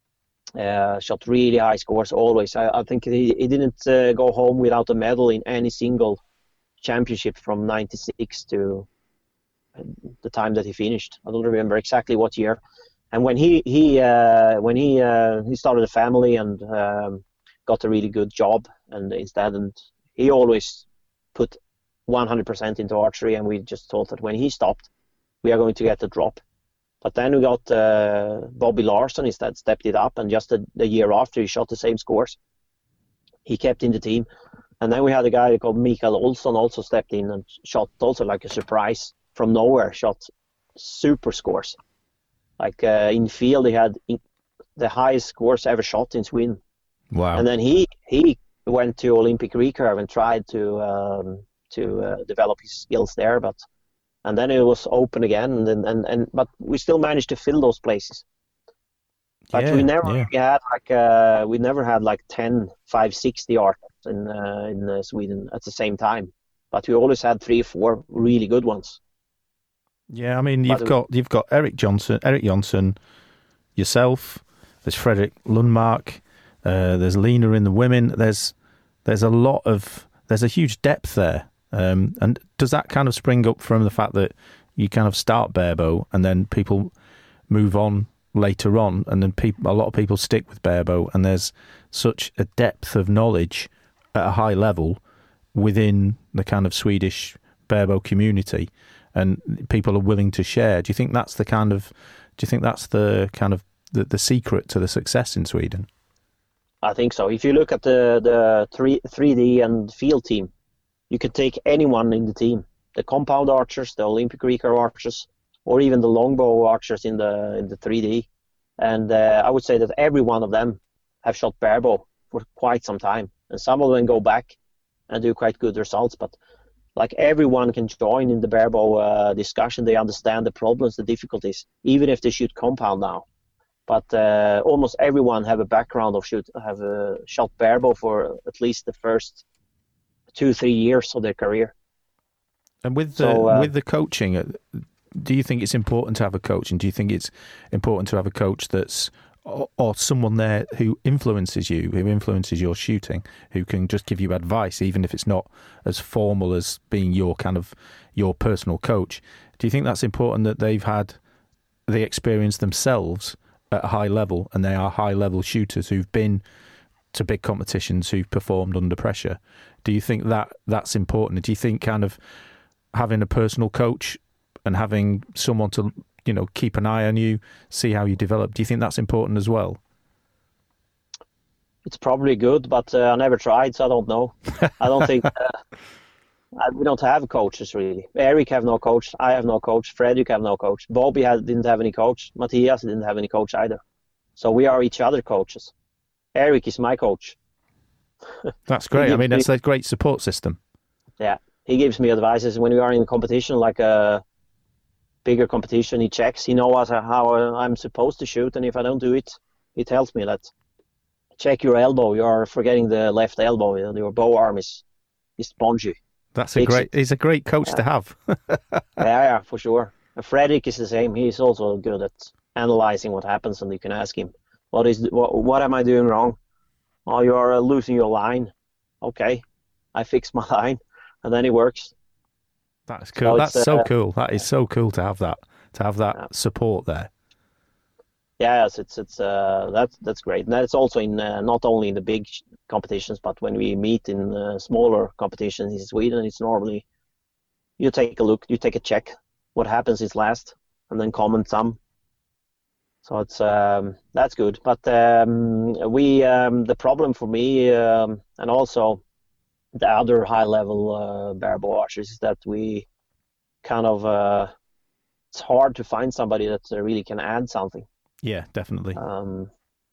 Uh, shot really high scores always. I, I think he, he didn't uh, go home without a medal in any single championship from ninety-six to the time that he finished. I don't remember exactly what year. And when he he uh, when he uh, he started a family and um, got a really good job, and instead, and he always put one hundred percent into archery, and we just thought that when he stopped, we are going to get a drop. But then we got uh, Bobby Larsson instead, stepped it up, and just the, the year after, he shot the same scores. He kept in the team. And then we had a guy called Mikael Olsson also stepped in and shot also like a surprise from nowhere, shot super scores. Like uh, in field, he had in, the highest scores ever shot in Sweden. Wow. And then he he went to Olympic recurve and tried to um, to uh, develop his skills there, but and then it was open again, and and, and, and but we still managed to fill those places. But yeah, we never yeah. had like uh, we never had like ten, five, sixty artists in uh, in uh, Sweden at the same time. But we always had three or four really good ones. Yeah, I mean, you've but got you've got Eric Johnson, Eric Johnson, yourself. There's Fredrik Lundmark. Uh, there's Lena in the women. There's there's a lot of there's a huge depth there. Um, and does that kind of spring up from the fact that you kind of start barebow and then people move on later on, and then people, a lot of people stick with barebow, and there's such a depth of knowledge at a high level within the kind of Swedish barebow community, and people are willing to share. Do you think that's the kind of do you think that's the kind of the, the secret to the success in Sweden? I think so. If you look at the the three three D and field team, you could take anyone in the team, the compound archers, the Olympic recurve archers, or even the longbow archers in the in the three D, and uh, I would say that every one of them have shot barebow for quite some time, and some of them go back and do quite good results. But like everyone can join in the barebow uh, discussion. They understand the problems, the difficulties, even if they shoot compound now. But uh, almost everyone have a background of shoot have uh, shot barebow for at least the first two three years of their career. And with the so, uh, with the coaching, do you think it's important to have a coach, and do you think it's important to have a coach that's or, or someone there who influences you, who influences your shooting, who can just give you advice, even if it's not as formal as being your kind of your personal coach? Do you think that's important, that they've had the experience themselves at a high level, and they are high level shooters who've been to big competitions, who've performed under pressure? Do you think that that's important? Do you think kind of having a personal coach and having someone to, you know, keep an eye on you, see how you develop, do you think that's important as well? It's probably good, but uh, I never tried, so I don't know. I don't think uh, I, we don't have coaches really. Eric have no coach. I have no coach. Fredrik have no coach. Bobby had, didn't have any coach. Matthias didn't have any coach either. So we are each other coaches. Eric is my coach. That's great. I mean, that's me, a great support system. Yeah, he gives me advices when we are in competition, like a bigger competition. He checks. He knows how I'm supposed to shoot, and if I don't do it, he tells me that. Check your elbow. You are forgetting the left elbow. Your bow arm is is spongy. That's a great. It. He's a great coach yeah. to have. yeah, yeah, for sure. And Fredrik is the same. He's also good at analyzing what happens, and you can ask him, "What is what? What am I doing wrong? Oh, you are uh, losing your line. Okay, I fix my line, and then it works." That's cool. So That's uh, so cool. That is so cool to have that. To have that yeah. support there. Yes, it's it's uh, that's that's great. And that's also in uh, not only in the big competitions, but when we meet in uh, smaller competitions in Sweden, it's normally you take a look, you take a check, what happens is last, and then comment some. So it's um, that's good. But um, we um, the problem for me um, and also the other high level uh, barebow archers is that we kind of uh, it's hard to find somebody that really can add something. Yeah, definitely. Um,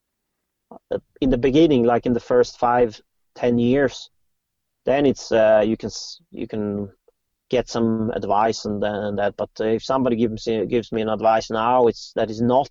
in the beginning, like in the first five, ten years, then it's uh, you can you can get some advice and, and that. But if somebody gives me gives me an advice now, it's that is not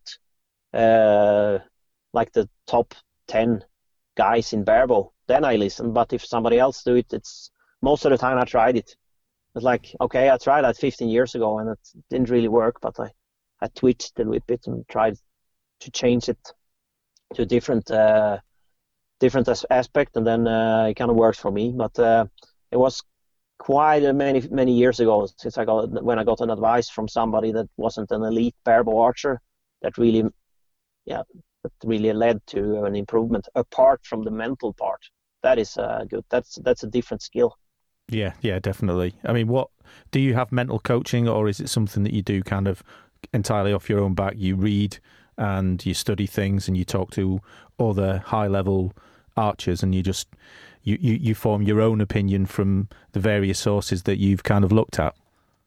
uh, like the top ten guys in barebow, then I listen. But if somebody else do it, it's most of the time I tried it. It's like, okay, I tried that fifteen years ago and it didn't really work, but I I tweaked a little bit and tried to change it to a different uh, different as- aspect, and then uh, it kind of works for me. But uh, it was quite a many many years ago since I got when I got an advice from somebody that wasn't an elite barebow archer that really, yeah, that really led to an improvement apart from the mental part. That is uh, good. That's that's a different skill. Yeah, yeah, definitely. I mean, what do you have mental coaching, or is it something that you do kind of entirely off your own back? You read and you study things and you talk to other high level archers and you just you, you, you form your own opinion from the various sources that you've kind of looked at?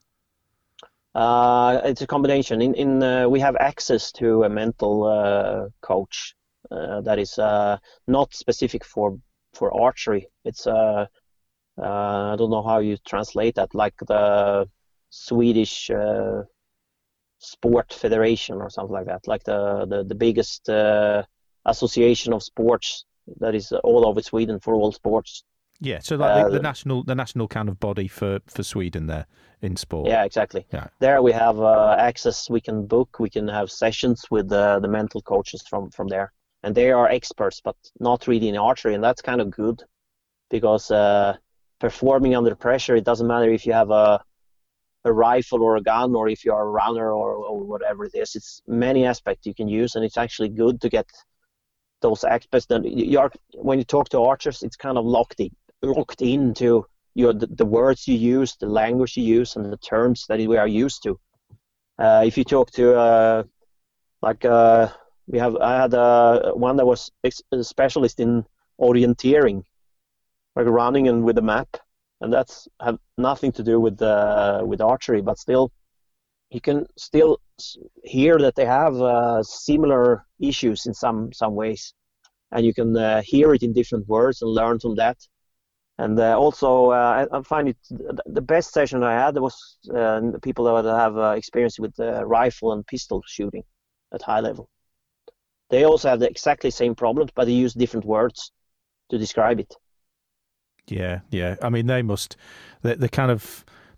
Uh, it's a combination. In in uh, we have access to a mental uh, coach uh, that is uh, not specific for for archery. It's uh, uh, I don't know how you translate that, like the Swedish uh, sport federation or something like that, like the the, the biggest uh, association of sports that is all over Sweden for all sports. Yeah, so like uh, the, the national the national kind of body for, for Sweden there in sport. Yeah, exactly. Yeah. There we have uh, access. We can book. We can have sessions with uh, the mental coaches from, from there, and they are experts, but not really in archery, and that's kind of good because uh, performing under pressure, it doesn't matter if you have a a rifle or a gun or if you're a runner or, or whatever it is. It's many aspects you can use, and it's actually good to get those aspects. That you are, when you talk to archers, it's kind of locked in, locked into your the, the words you use, the language you use, and the terms that we are used to. Uh, if you talk to uh, like uh, we have, I had uh, one that was a specialist in orienteering, like running and with a map. And that's have nothing to do with uh, with archery, but still, you can still hear that they have uh, similar issues in some some ways, and you can uh, hear it in different words and learn from that. And uh, also, uh, I, I find it the best session I had was uh, people that have uh, experience with uh, rifle and pistol shooting at high level. They also have the exactly same problems, but they use different words to describe it. Yeah, yeah. I mean, they must, the, the kind of,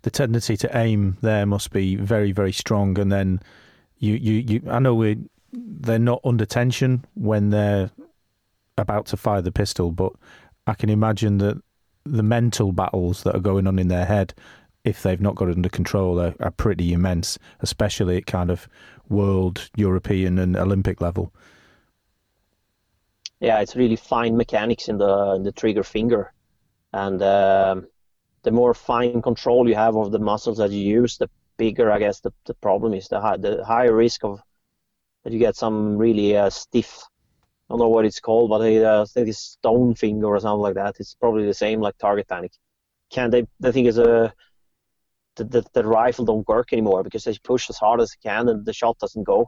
the tendency to aim there must be very, very strong. And then you, you, you I know we they're not under tension when they're about to fire the pistol, but I can imagine that the mental battles that are going on in their head, if they've not got it under control, are, are pretty immense, especially at kind of world, European and Olympic level. Yeah, it's really fine mechanics in the in the trigger finger, and um, the more fine control you have of the muscles that you use, the bigger, I guess, the, the problem is. The high, the higher risk of that you get some really uh, stiff, I don't know what it's called, but I uh, think it's stone finger or something like that. It's probably the same like target panic. Can they? The thing is, uh, the, the the rifle don't work anymore because they push as hard as they can and the shot doesn't go.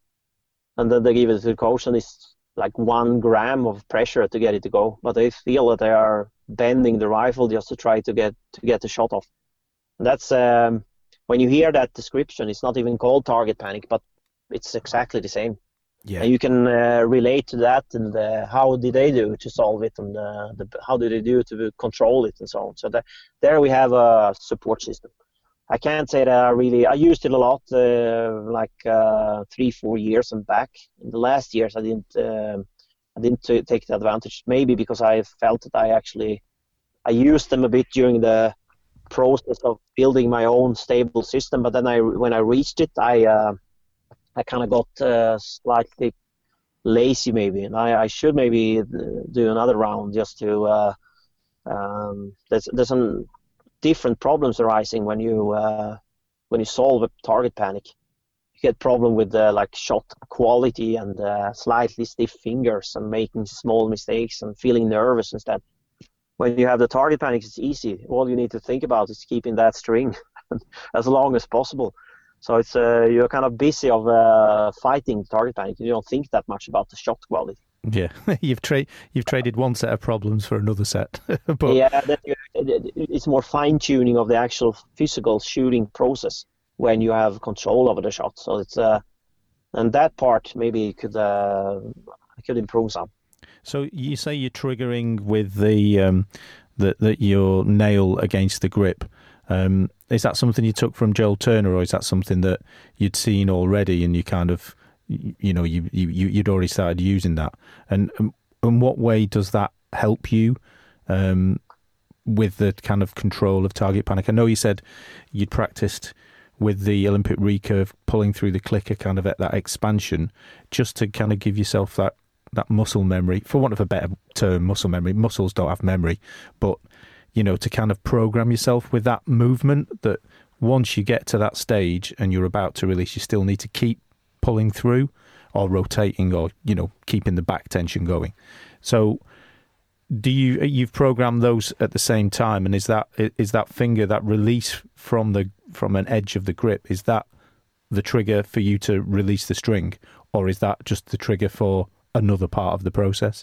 And then they give it to the coach and it's like one gram of pressure to get it to go, but they feel that they are bending the rifle just to try to get to get the shot off. And that's um, when you hear that description, it's not even called target panic, but it's exactly the same. Yeah. And you can uh, relate to that, and uh, how did they do to solve it, and uh, the, how did they do to control it, and so on. So that, there we have a support system. I can't say that I really, I used it a lot, uh, like uh, three, four years and back. In the last years, I didn't, uh, I didn't t- take the advantage. Maybe because I felt that I actually, I used them a bit during the process of building my own stable system. But then I, when I reached it, I, uh, I kind of got uh, slightly lazy, maybe, and I, I should maybe do another round just to. Uh, um, there's there's some different problems arising when you uh, when you solve a target panic. You get problem with uh, like shot quality and uh, slightly stiff fingers and making small mistakes and feeling nervous instead. When you have the target panic, it's easy. All you need to think about is keeping that string as long as possible. So it's uh, you're kind of busy of uh, fighting target panic. You don't think that much about the shot quality. Yeah, you've tra- you've traded one set of problems for another set. but... Yeah, then you, it's more fine tuning of the actual physical shooting process when you have control over the shot. So it's uh, and that part maybe could uh, could improve some. So you say you're triggering with the um, the, the your nail against the grip. Um, is that something you took from Joel Turner, or is that something that you'd seen already and you kind of, you know, you, you, you'd already started using that? And in what way does that help you um, with the kind of control of target panic? I know you said you'd practiced with the Olympic recurve, pulling through the clicker kind of at that expansion, just to kind of give yourself that, that muscle memory, for want of a better term, muscle memory. Muscles don't have memory, but you know, to kind of program yourself with that movement that once you get to that stage and you're about to release, you still need to keep pulling through or rotating or, you know, keeping the back tension going. So do you, you've programmed those at the same time, and is that, is that finger, that release from the, from an edge of the grip, is that the trigger for you to release the string, or is that just the trigger for another part of the process?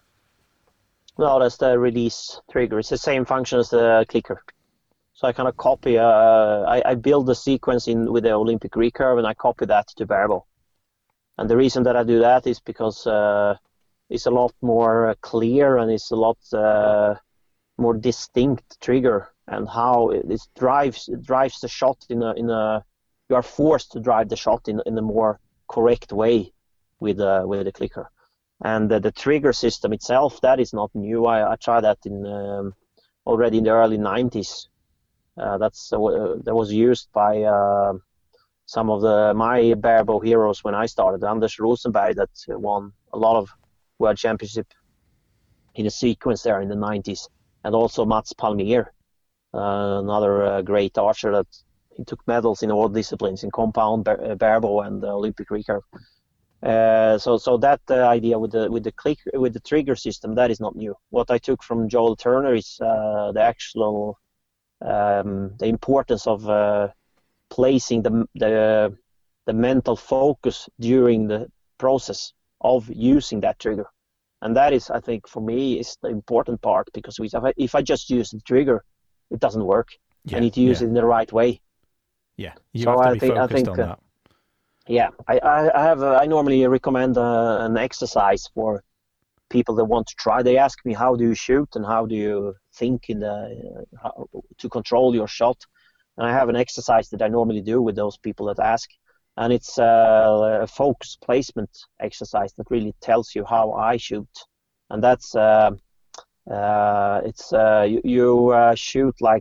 No, that's the release trigger. It's the same function as the clicker. So I kind of copy, uh, I, I build the sequence in with the Olympic recurve and I copy that to barebow. And the reason that I do that is because uh, it's a lot more clear and it's a lot uh, more distinct trigger, and how it, it drives it drives the shot in a in a you are forced to drive the shot in in a more correct way with uh, with the clicker. And uh, the trigger system itself, that is not new. I, I tried that in um, already in the early nineties. Uh, that's uh, that was used by uh, some of the my barebow heroes when I started. Anders Rosenberg, that won a lot of world championship in a sequence there in the nineties, and also Mats Palmér, uh, another uh, great archer that he took medals in all disciplines, in compound, bar- barebow, and uh, Olympic recurve. Uh, so, so that uh, idea with the with the click with the trigger system, that is not new. What I took from Joel Turner is uh, the actual um, the importance of uh, placing the the the mental focus during the process of using that trigger, and that is, I think, for me, is the important part, because if I, if I just use the trigger, it doesn't work. Yeah, I need to use yeah. it in the right way. Yeah, you so have to I be think, focused I think, on uh, that. Yeah, I, I, I have a, I normally recommend uh, an exercise for people that want to try. They ask me, how do you shoot and how do you think in the uh, how, to control your shot? And I have an exercise that I normally do with those people that ask, and it's uh, a focus placement exercise that really tells you how I shoot. And that's uh, uh, it's uh, you, you uh, shoot like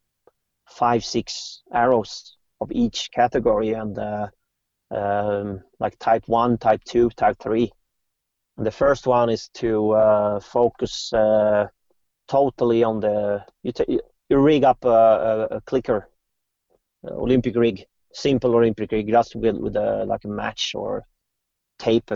five, six arrows of each category, and uh, um, like type one, type two, type three. And the first one is to uh, focus uh, totally on the you, t- you rig up a, a, a clicker, uh, Olympic rig, simple Olympic rig, just with with a like a match or tape a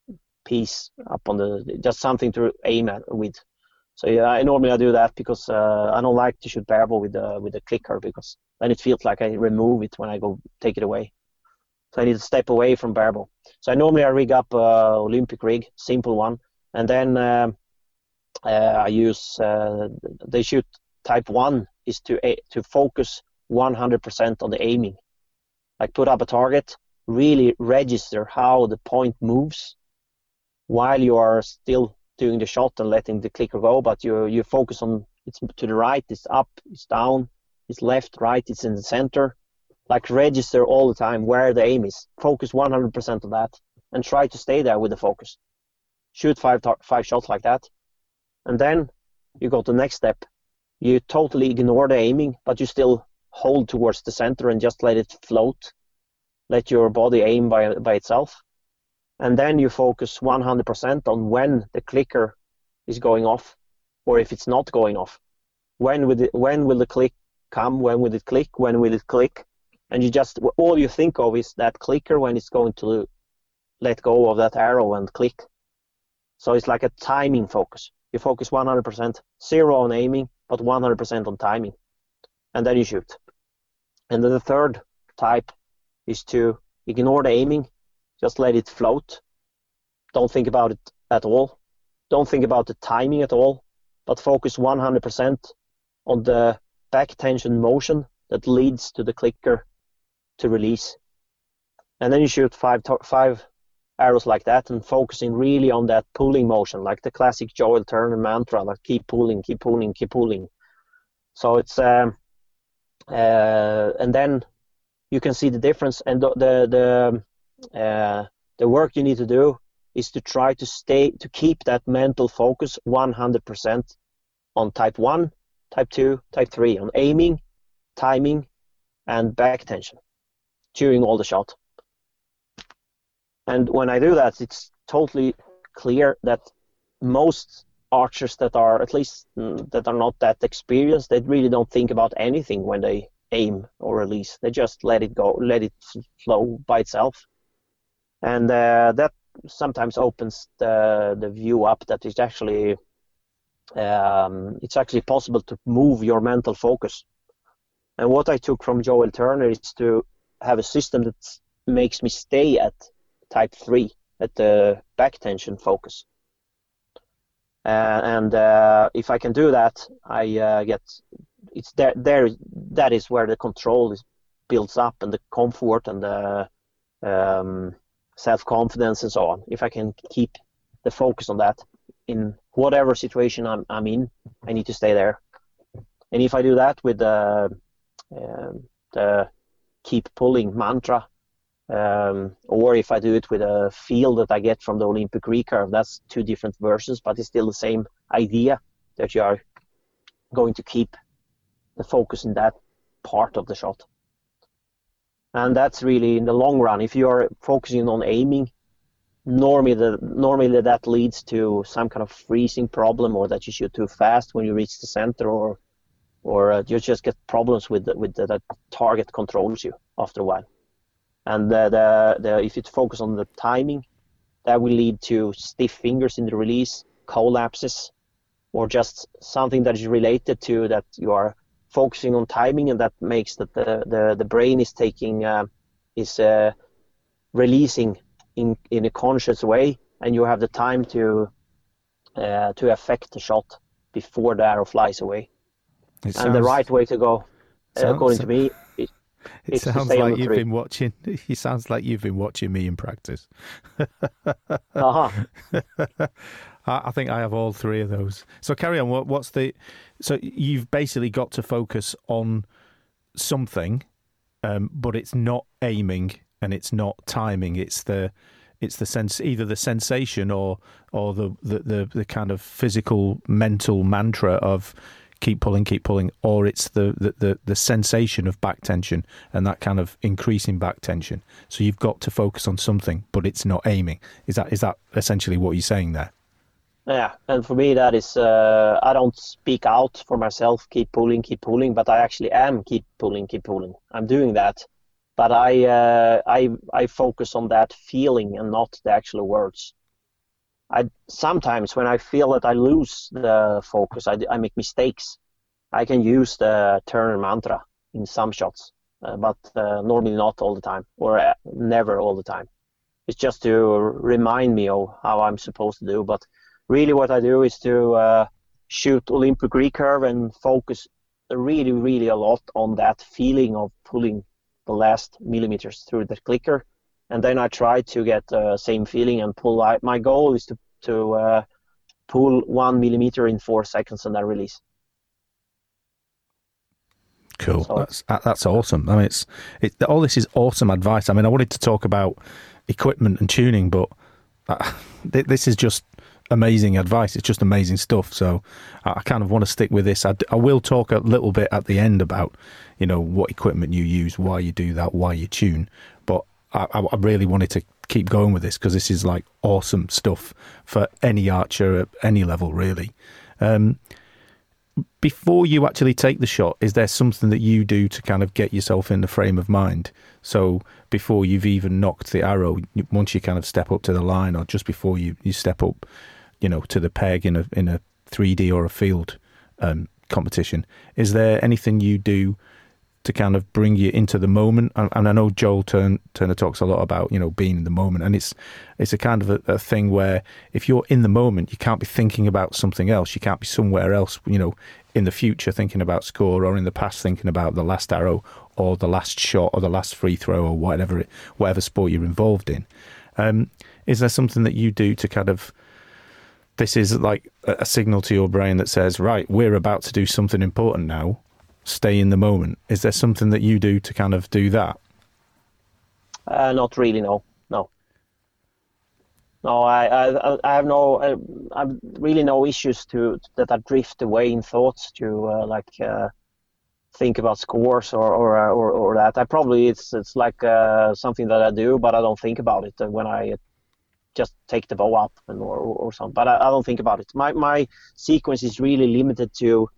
piece up on the, just something to aim at with. So yeah, I normally I do that because uh, I don't like to shoot barebow with the with the clicker, because then it feels like I remove it when I go take it away. So I need to step away from barebow. So I normally I rig up a Olympic rig, simple one, and then um, uh, I use uh, they shoot type one is to to focus one hundred percent on the aiming. Like put up a target, really register how the point moves while you are still doing the shot and letting the clicker go, but you you focus on it's to the right, it's up, it's down, it's left, right, it's in the center. Like register all the time where the aim is. Focus one hundred percent on that and try to stay there with the focus. Shoot five tar- five shots like that, and then you go to the next step. You totally ignore the aiming, but you still hold towards the center and just let it float. Let your body aim by by itself. And then you focus one hundred percent on when the clicker is going off, or if it's not going off. When will it, when will the click come? When will it click? When will it click? And you just, all you think of is that clicker when it's going to let go of that arrow and click. So it's like a timing focus. You focus one hundred percent, zero on aiming, but one hundred percent on timing. And then you shoot. And then the third type is to ignore the aiming. Just let it float. Don't think about it at all. Don't think about the timing at all, but focus one hundred percent on the back tension motion that leads to the clicker to release. And then you shoot five to- five arrows like that, and focusing really on that pulling motion, like the classic Joel Turner mantra, like keep pulling, keep pulling, keep pulling. So it's um, uh, and then you can see the difference. And the the the, uh, the work you need to do is to try to stay to keep that mental focus one hundred percent on type one, type two, type three, on aiming, timing, and back tension during all the shot. And when I do that, it's totally clear that most archers that are at least mm, that are not that experienced, they really don't think about anything when they aim or release. They just let it go, let it flow by itself. And uh, that sometimes opens the the view up that it's actually um, it's actually possible to move your mental focus. And what I took from Joel Turner is to have a system that makes me stay at type three, at the back tension focus. Uh, and uh, if I can do that, I uh, get it's there. There, that is where the control is builds up, and the comfort and the um, self-confidence and so on. If I can keep the focus on that in whatever situation I'm I'm in, I need to stay there. And if I do that with the uh, the keep pulling mantra, um, or if I do it with a feel that I get from the Olympic recurve, that's two different versions, but it's still the same idea that you are going to keep the focus in that part of the shot. And that's really in the long run. If you are focusing on aiming, normally the, normally that leads to some kind of freezing problem, or that you shoot too fast when you reach the center, or or uh, you just get problems with the, with the, that target controls you after a while. And the, the, the, if you focus on the timing, that will lead to stiff fingers in the release, collapses, or just something that is related to that you are focusing on timing, and that makes that the, the, the brain is taking uh, is uh, releasing in in a conscious way, and you have the time to uh, to affect the shot before the arrow flies away. It and the right way to go, sounds, according to me, is, it is sounds to stay like on the you've tree. been watching. It sounds like you've been watching me in practice. uh-huh. I think I have all three of those. So carry on. What, what's the? So you've basically got to focus on something, um, but it's not aiming and it's not timing. It's the it's the sense either the sensation or or the the, the, the kind of physical mental mantra of keep pulling, keep pulling, or it's the, the, the, the sensation of back tension and that kind of increasing back tension. So you've got to focus on something, but it's not aiming. Is that is that essentially what you're saying there? Yeah, and for me that is, uh, I don't speak out for myself, keep pulling, keep pulling, but I actually am keep pulling, keep pulling. I'm doing that, but I uh, I I focus on that feeling and not the actual words. I sometimes when I feel that I lose the focus, I, I make mistakes. I can use the Turner mantra in some shots, uh, but uh, normally not all the time, or uh, never all the time. It's just to remind me of how I'm supposed to do, but really what I do is to uh, shoot Olympic recurve and focus really, really a lot on that feeling of pulling the last millimeters through the clicker. And then I try to get the uh, same feeling and pull. I, my goal is to, to uh, pull one millimeter in four seconds and then release. Cool. So, that's that's awesome. I mean, it's it, all this is awesome advice. I mean, I wanted to talk about equipment and tuning, but uh, this is just amazing advice. It's just amazing stuff. So I kind of want to stick with this. I, I will talk a little bit at the end about, you know, what equipment you use, why you do that, why you tune. But I, I really wanted to keep going with this because this is like awesome stuff for any archer at any level, really. Um, before you actually take the shot, is there something that you do to kind of get yourself in the frame of mind? So before you've even knocked the arrow, once you kind of step up to the line, or just before you, you step up, you know, to the peg in a in a three D or a field um, competition, is there anything you do to kind of bring you into the moment? And, and I know Joel Turn, Turner talks a lot about, you know, being in the moment, and it's it's a kind of a, a thing where if you're in the moment, you can't be thinking about something else. You can't be somewhere else, you know, in the future thinking about score, or in the past thinking about the last arrow or the last shot or the last free throw or whatever it, whatever sport you're involved in. Um, is there something that you do to kind of, this is like a signal to your brain that says, right, we're about to do something important now, stay in the moment? Is there something that you do to kind of do that? Uh, not really, no. No. No, I, I, I have no, I, I have really no issues to that I drift away in thoughts to uh, like uh, think about scores or or, or or that. I probably it's it's like uh, something that I do, but I don't think about it when I just take the bow up and or or something. But I, I don't think about it. My my sequence is really limited to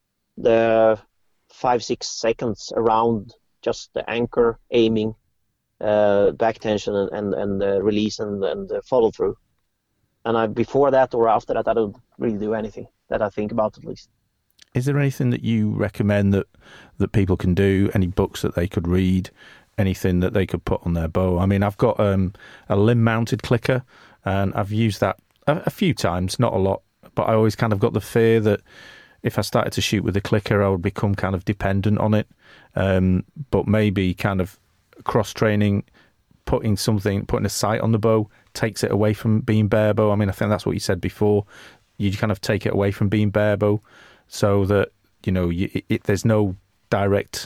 the five six seconds around just the anchor, aiming, uh, back tension, and and, and uh, release and and uh, follow through. And I, before that or after that, I don't really do anything that I think about, at least. Is there anything that you recommend that that people can do? Any books that they could read? Anything that they could put on their bow? I mean, I've got um, a limb-mounted clicker, and I've used that a, a few times, not a lot, but I always kind of got the fear that if I started to shoot with a clicker, I would become kind of dependent on it. Um, but maybe kind of cross-training, putting something, putting a sight on the bow takes it away from being bare bow. I mean, I think that's what you said before. You kind of take it away from being bare bow, so that, you know, you, it, it, there's no direct...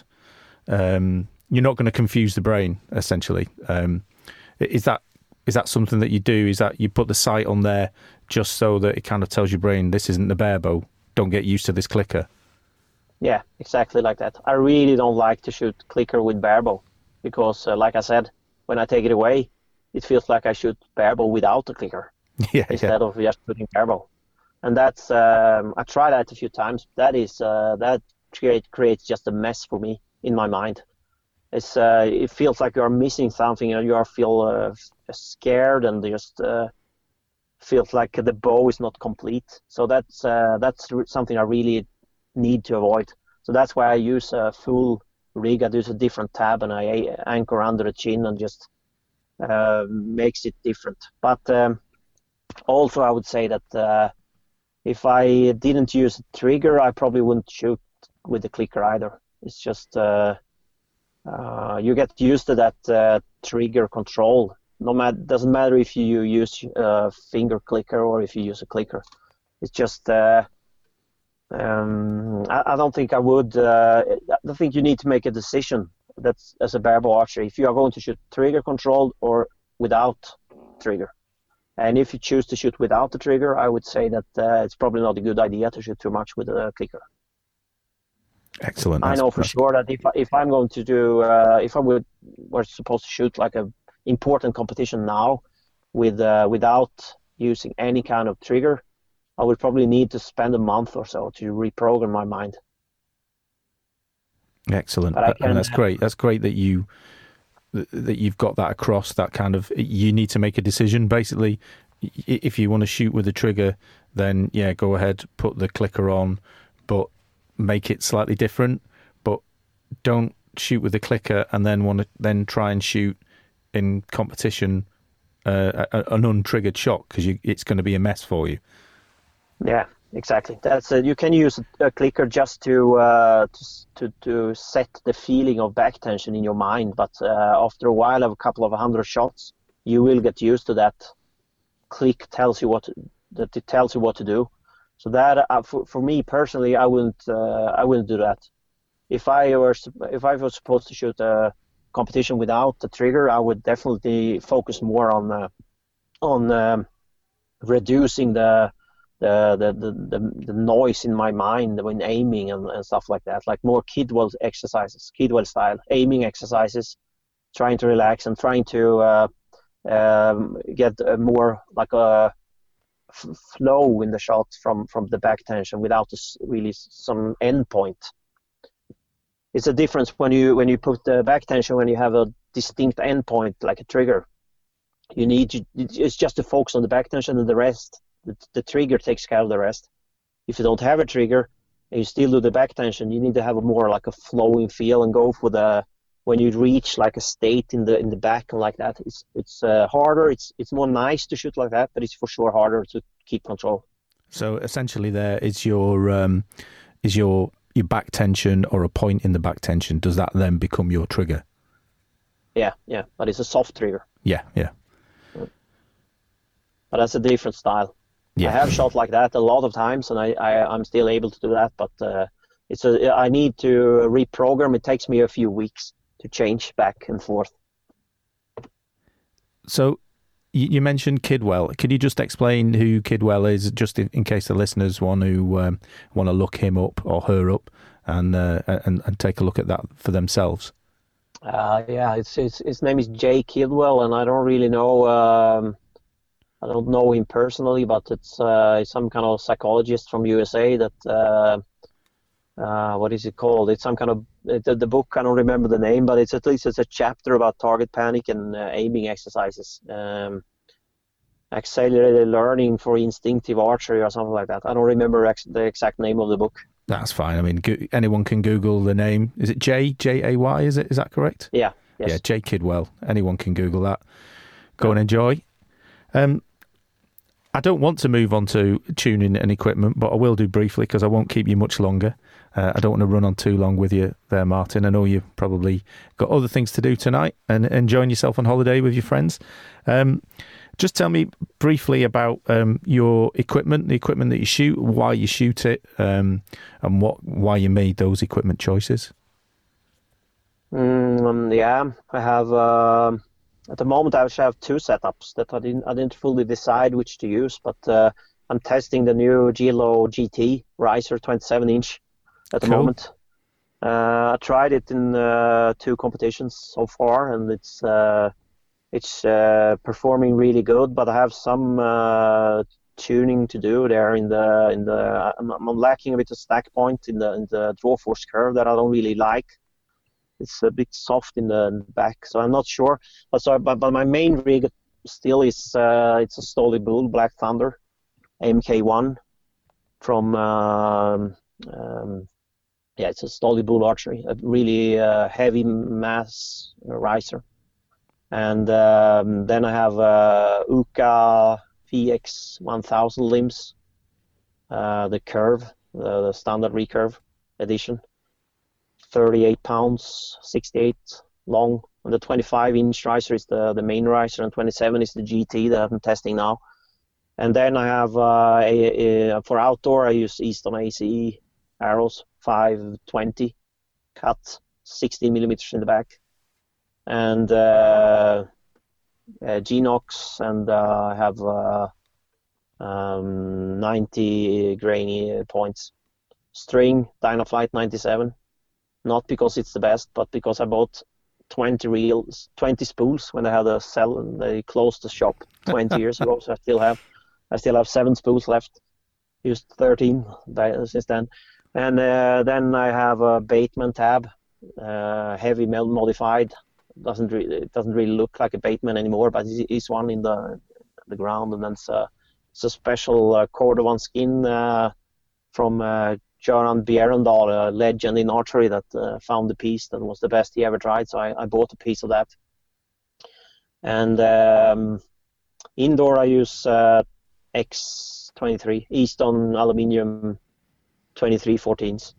Um, you're not going to confuse the brain, essentially. Um, is that is that something that you do? Is that you put the sight on there just so that it kind of tells your brain, this isn't the bare bow, don't get used to this clicker? Yeah, exactly like that. I really don't like to shoot clicker with bare bow because, uh, like I said, when I take it away, it feels like I shoot bare bow without the clicker yeah, instead yeah. of just putting bare bow. And that's um, I tried that a few times. That is uh, that create, creates just a mess for me in my mind. It's uh, it feels like you are missing something, and you are feel uh, scared, and just uh, feels like the bow is not complete. So that's uh, that's something I really need to avoid. So that's why I use a full rig. I use a different tab, and I anchor under the chin, and just uh, makes it different. But um, also, I would say that uh, if I didn't use a trigger, I probably wouldn't shoot with the clicker either. It's just uh, Uh, you get used to that uh, trigger control. No matter, doesn't matter if you use a finger clicker or if you use a clicker. It's just uh, Um, I, I don't think I would. Uh, I think you need to make a decision. That's as a barebow archer. If you are going to shoot trigger controlled or without trigger, and if you choose to shoot without the trigger, I would say that uh, it's probably not a good idea to shoot too much with a clicker. Excellent. I That's, know for that's... sure that if if I'm going to do uh, if I would were supposed to shoot like a important competition now with uh, without using any kind of trigger, I would probably need to spend a month or so to reprogram my mind. Excellent. And that's great. That's great that you that you've got that across. That kind of, you need to make a decision. Basically, if you want to shoot with the trigger, then yeah, go ahead, put the clicker on, but make it slightly different. But don't shoot with the clicker and then want to then try and shoot in competition uh, an untriggered shot, because it's going to be a mess for you. Yeah, exactly. That's uh, you can use a clicker just to, uh, to to to set the feeling of back tension in your mind, but uh, after a while of a couple of hundred shots, you will get used to that. Click tells you what to, that it tells you what to do. So that uh, for for me personally, I wouldn't uh, I wouldn't do that. If I were if I was supposed to shoot a competition without the trigger, I would definitely focus more on uh, on um, reducing the The, the the the noise in my mind when aiming and, and stuff like that, like more Kidwell exercises, Kidwell style aiming exercises, trying to relax and trying to uh, um, get a more like a f- flow in the shot from from the back tension without this really some end point. It's a difference when you when you put the back tension when you have a distinct end point like a trigger. You need to, it's just to focus on the back tension, and the rest. The, the trigger takes care of the rest. If you don't have a trigger and you still do the back tension, you need to have a more like a flowing feel and go for the when you reach like a state in the in the back and like that. It's it's uh, harder. It's it's more nice to shoot like that, but it's for sure harder to keep control. So essentially, there is your um, is your your back tension or a point in the back tension. Does that then become your trigger? Yeah, yeah, but it's a soft trigger. Yeah, yeah. But that's a different style. Yeah. I have shot like that a lot of times, and I, I I'm still able to do that. But uh, it's a I need to reprogram. It takes me a few weeks to change back and forth. So you mentioned Kidwell. Could you just explain who Kidwell is, just in, in case the listeners want to um, want to look him up or her up and uh, and and take a look at that for themselves? Uh, yeah, it's, it's his name is Jay Kidwell, and I don't really know. Um, I don't know him personally, but it's uh, some kind of psychologist from U S A that, uh, uh, what is it called? It's some kind of, the, the book, I don't remember the name, but it's at least it's a chapter about target panic and uh, aiming exercises. Um, accelerated learning for instinctive archery or something like that. I don't remember ex- the exact name of the book. That's fine. I mean, go- anyone can Google the name. Is it J, J A Y, is it? Is that correct? Yeah. Yes. Yeah, Jay Kidwell. Anyone can Google that. Go and enjoy. Um, I don't want to move on to tuning and equipment, but I will do briefly because I won't keep you much longer. Uh, I don't want to run on too long with you there, Martin. I know you've probably got other things to do tonight and enjoying yourself on holiday with your friends. Um, just tell me briefly about um, your equipment, the equipment that you shoot, why you shoot it, um, and what why you made those equipment choices. Mm, yeah, I have... Uh... At the moment, I actually have two setups that I didn't I didn't fully decide which to use, but uh, I'm testing the new Gilo G T riser twenty-seven inch at the cool. moment. Uh, I tried it in uh, two competitions so far, and it's uh, it's uh, performing really good. But I have some uh, tuning to do there in the in the I'm, I'm lacking a bit of stack point in the in the draw force curve that I don't really like. It's a bit soft in the back, so I'm not sure. But so, but, but my main rig still is uh, it's a Stolly Bull Black Thunder M K one from um, um, yeah, it's a Stolly Bull archery, a really uh, heavy mass riser. And um, then I have uh, Uka V X one thousand limbs, uh, the curve, the, the standard recurve edition. thirty-eight pounds, sixty-eight long, and the twenty-five inch riser is the, the main riser, and twenty-seven is the G T that I'm testing now. And then I have uh, a, a, for outdoor, I use Easton A C E arrows, five twenty cut, sixteen millimeters in the back, and uh, uh, G-Nox, and uh, I have uh, um, ninety grainy points. String, Dynaflight ninety-seven, not because it's the best, but because I bought twenty reels, twenty spools when I had a sell, and they closed the shop twenty years ago, so I still have I still have seven spools left. Used thirteen since then. And uh, then I have a Bateman tab, uh, heavy meld modified. Doesn't really, it doesn't really look like a Bateman anymore, but it is one in the the ground. And then it's a, it's a special uh, Cordovan skin uh, from uh, Göran Bjerendal, a legend in archery, that uh, found the piece that was the best he ever tried. So I, I bought a piece of that. And um, indoor I use uh, X twenty-three, Easton aluminium twenty-three fourteens,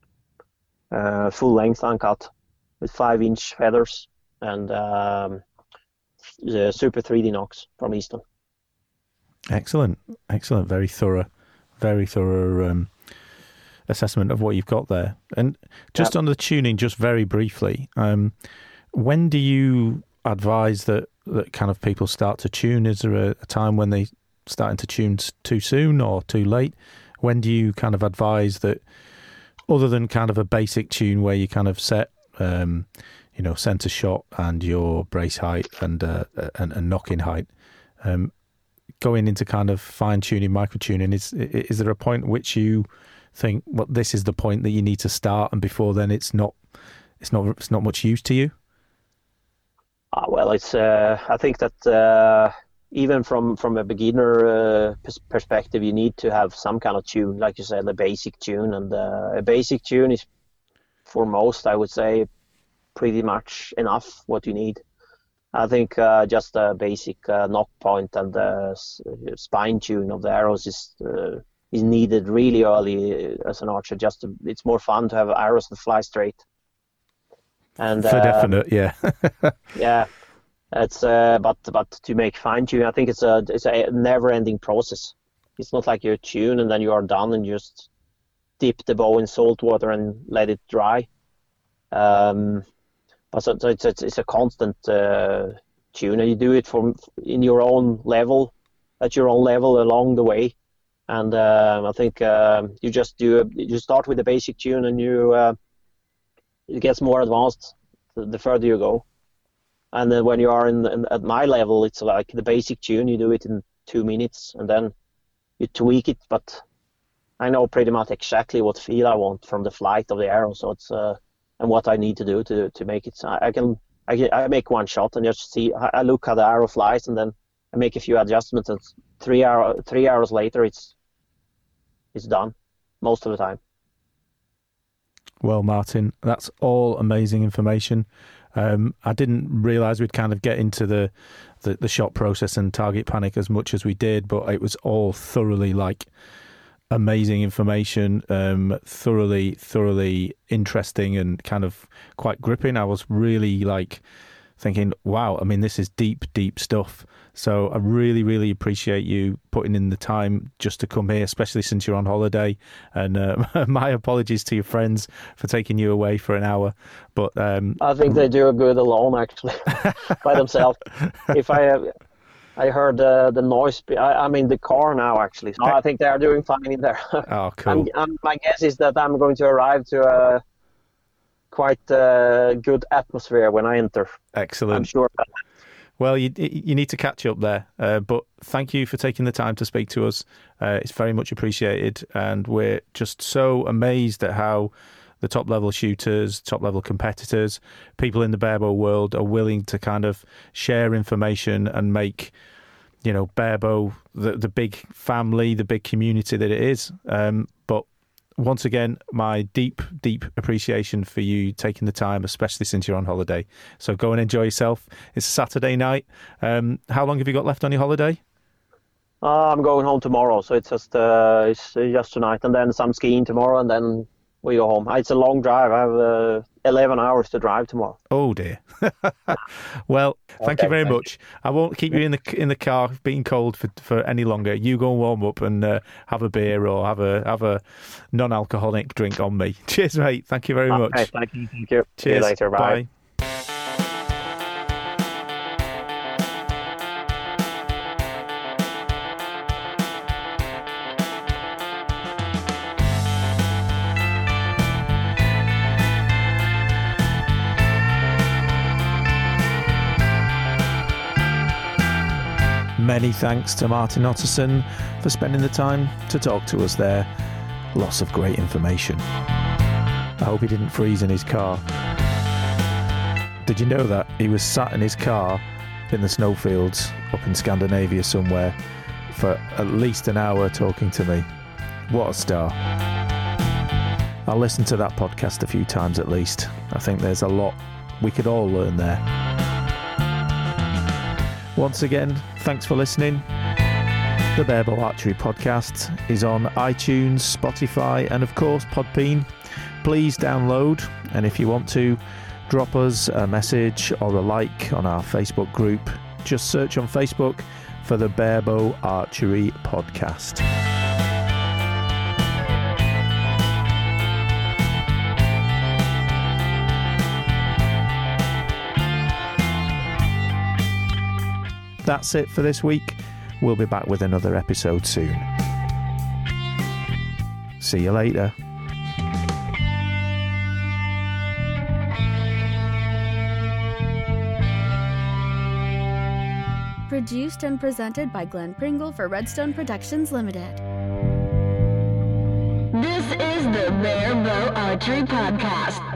uh, full length uncut with five inch feathers, and um, the Super three D Nox from Easton. Excellent, excellent, very thorough, very thorough um, assessment of what you've got there. And just yep. on the tuning, just very briefly, um, when do you advise that, that kind of people start to tune? Is there a, a time when they starting to tune too soon or too late? When do you kind of advise that, other than kind of a basic tune where you kind of set, um, you know, center shot and your brace height and uh, and, and knocking height, um, going into kind of fine tuning, micro tuning, is is there a point at which you think, well, this is the point that you need to start, and before then it's not it's not it's not much use to you? Uh, well, it's uh, I think that. Uh... Even from, from a beginner uh, pers- perspective, you need to have some kind of tune, like you said, a basic tune. And uh, a basic tune is, for most, I would say, pretty much enough what you need. I think uh, just a basic uh, knock point and the spine tune of the arrows is uh, is needed really early as an archer. Just to, it's more fun to have arrows that fly straight. And for uh, definite, yeah, yeah. It's uh, but but to make fine tune, I think it's a it's a never-ending process. It's not like you tune and then you are done and just dip the bow in salt water and let it dry. Um, but so, so it's, it's it's a constant uh, tune, and you do it from in your own level, at your own level along the way. And uh, I think uh, you just do you start with the basic tune, and you uh, it gets more advanced the, the further you go. And then when you are in, in at my level, it's like the basic tune, you do it in two minutes, and then you tweak it. But I know pretty much exactly what feel I want from the flight of the arrow, so it's uh, and what I need to do to to make it. I, I can I can, I make one shot and just see. I, I look how the arrow flies, and then I make a few adjustments. And three hour three hours later, it's it's done most of the time. Well, Martin, that's all amazing information. Um, I didn't realise we'd kind of get into the, the, the shot process and target panic as much as we did, but it was all thoroughly like amazing information, um, thoroughly, thoroughly interesting and kind of quite gripping. I was really like thinking, wow, I mean, this is deep, deep stuff. So I really, really appreciate you putting in the time just to come here, especially since you're on holiday. And uh, my apologies to your friends for taking you away for an hour. But um, I think they do good alone, actually, by themselves. If I uh, I heard uh, the noise, I, I mean the car now, actually. So I think they are doing fine in there. Oh, cool. I'm, I'm, my guess is that I'm going to arrive to a quite uh, good atmosphere when I enter. Excellent. I'm sure about that. Well, you you need to catch up there, uh, but thank you for taking the time to speak to us. Uh, it's very much appreciated, and we're just so amazed at how the top-level shooters, top-level competitors, people in the barebow world are willing to kind of share information and make, you know, barebow the, the big family, the big community that it is. Um, but once again, my deep, deep appreciation for you taking the time, especially since you're on holiday. So go and enjoy yourself. It's Saturday night. Um, how long have you got left on your holiday? Uh, I'm going home tomorrow, so it's just uh, it's just tonight, and then some skiing tomorrow, and then we go home. It's a long drive. I have uh, eleven hours to drive tomorrow. Oh dear. Well, thank Okay, you very thank much. I won't keep you in the in the car being cold for, for any longer. You go and warm up and uh, have a beer or have a have a non-alcoholic drink on me. Cheers, mate. Thank you very much. Okay, thank you. Thank you. Cheers. See you later. Bye. Bye. Many thanks to Martin Ottosson for spending the time to talk to us there. Lots of great information. I hope he didn't freeze in his car. Did you know that he was sat in his car in the snowfields up in Scandinavia somewhere for at least an hour talking to me? What a star. I'll listen to that podcast a few times at least. I think there's a lot we could all learn there. Once again, thanks for listening. The Barebow Archery Podcast is on iTunes, Spotify, and of course Podbean. Please download, and if you want to, drop us a message or a like on our Facebook group. Just search on Facebook for the Barebow Archery Podcast. That's it for this week. We'll be back with another episode soon. See you later. Produced and presented by Glenn Pringle for Redstone Productions Limited. This is the Barebow Archery Podcast.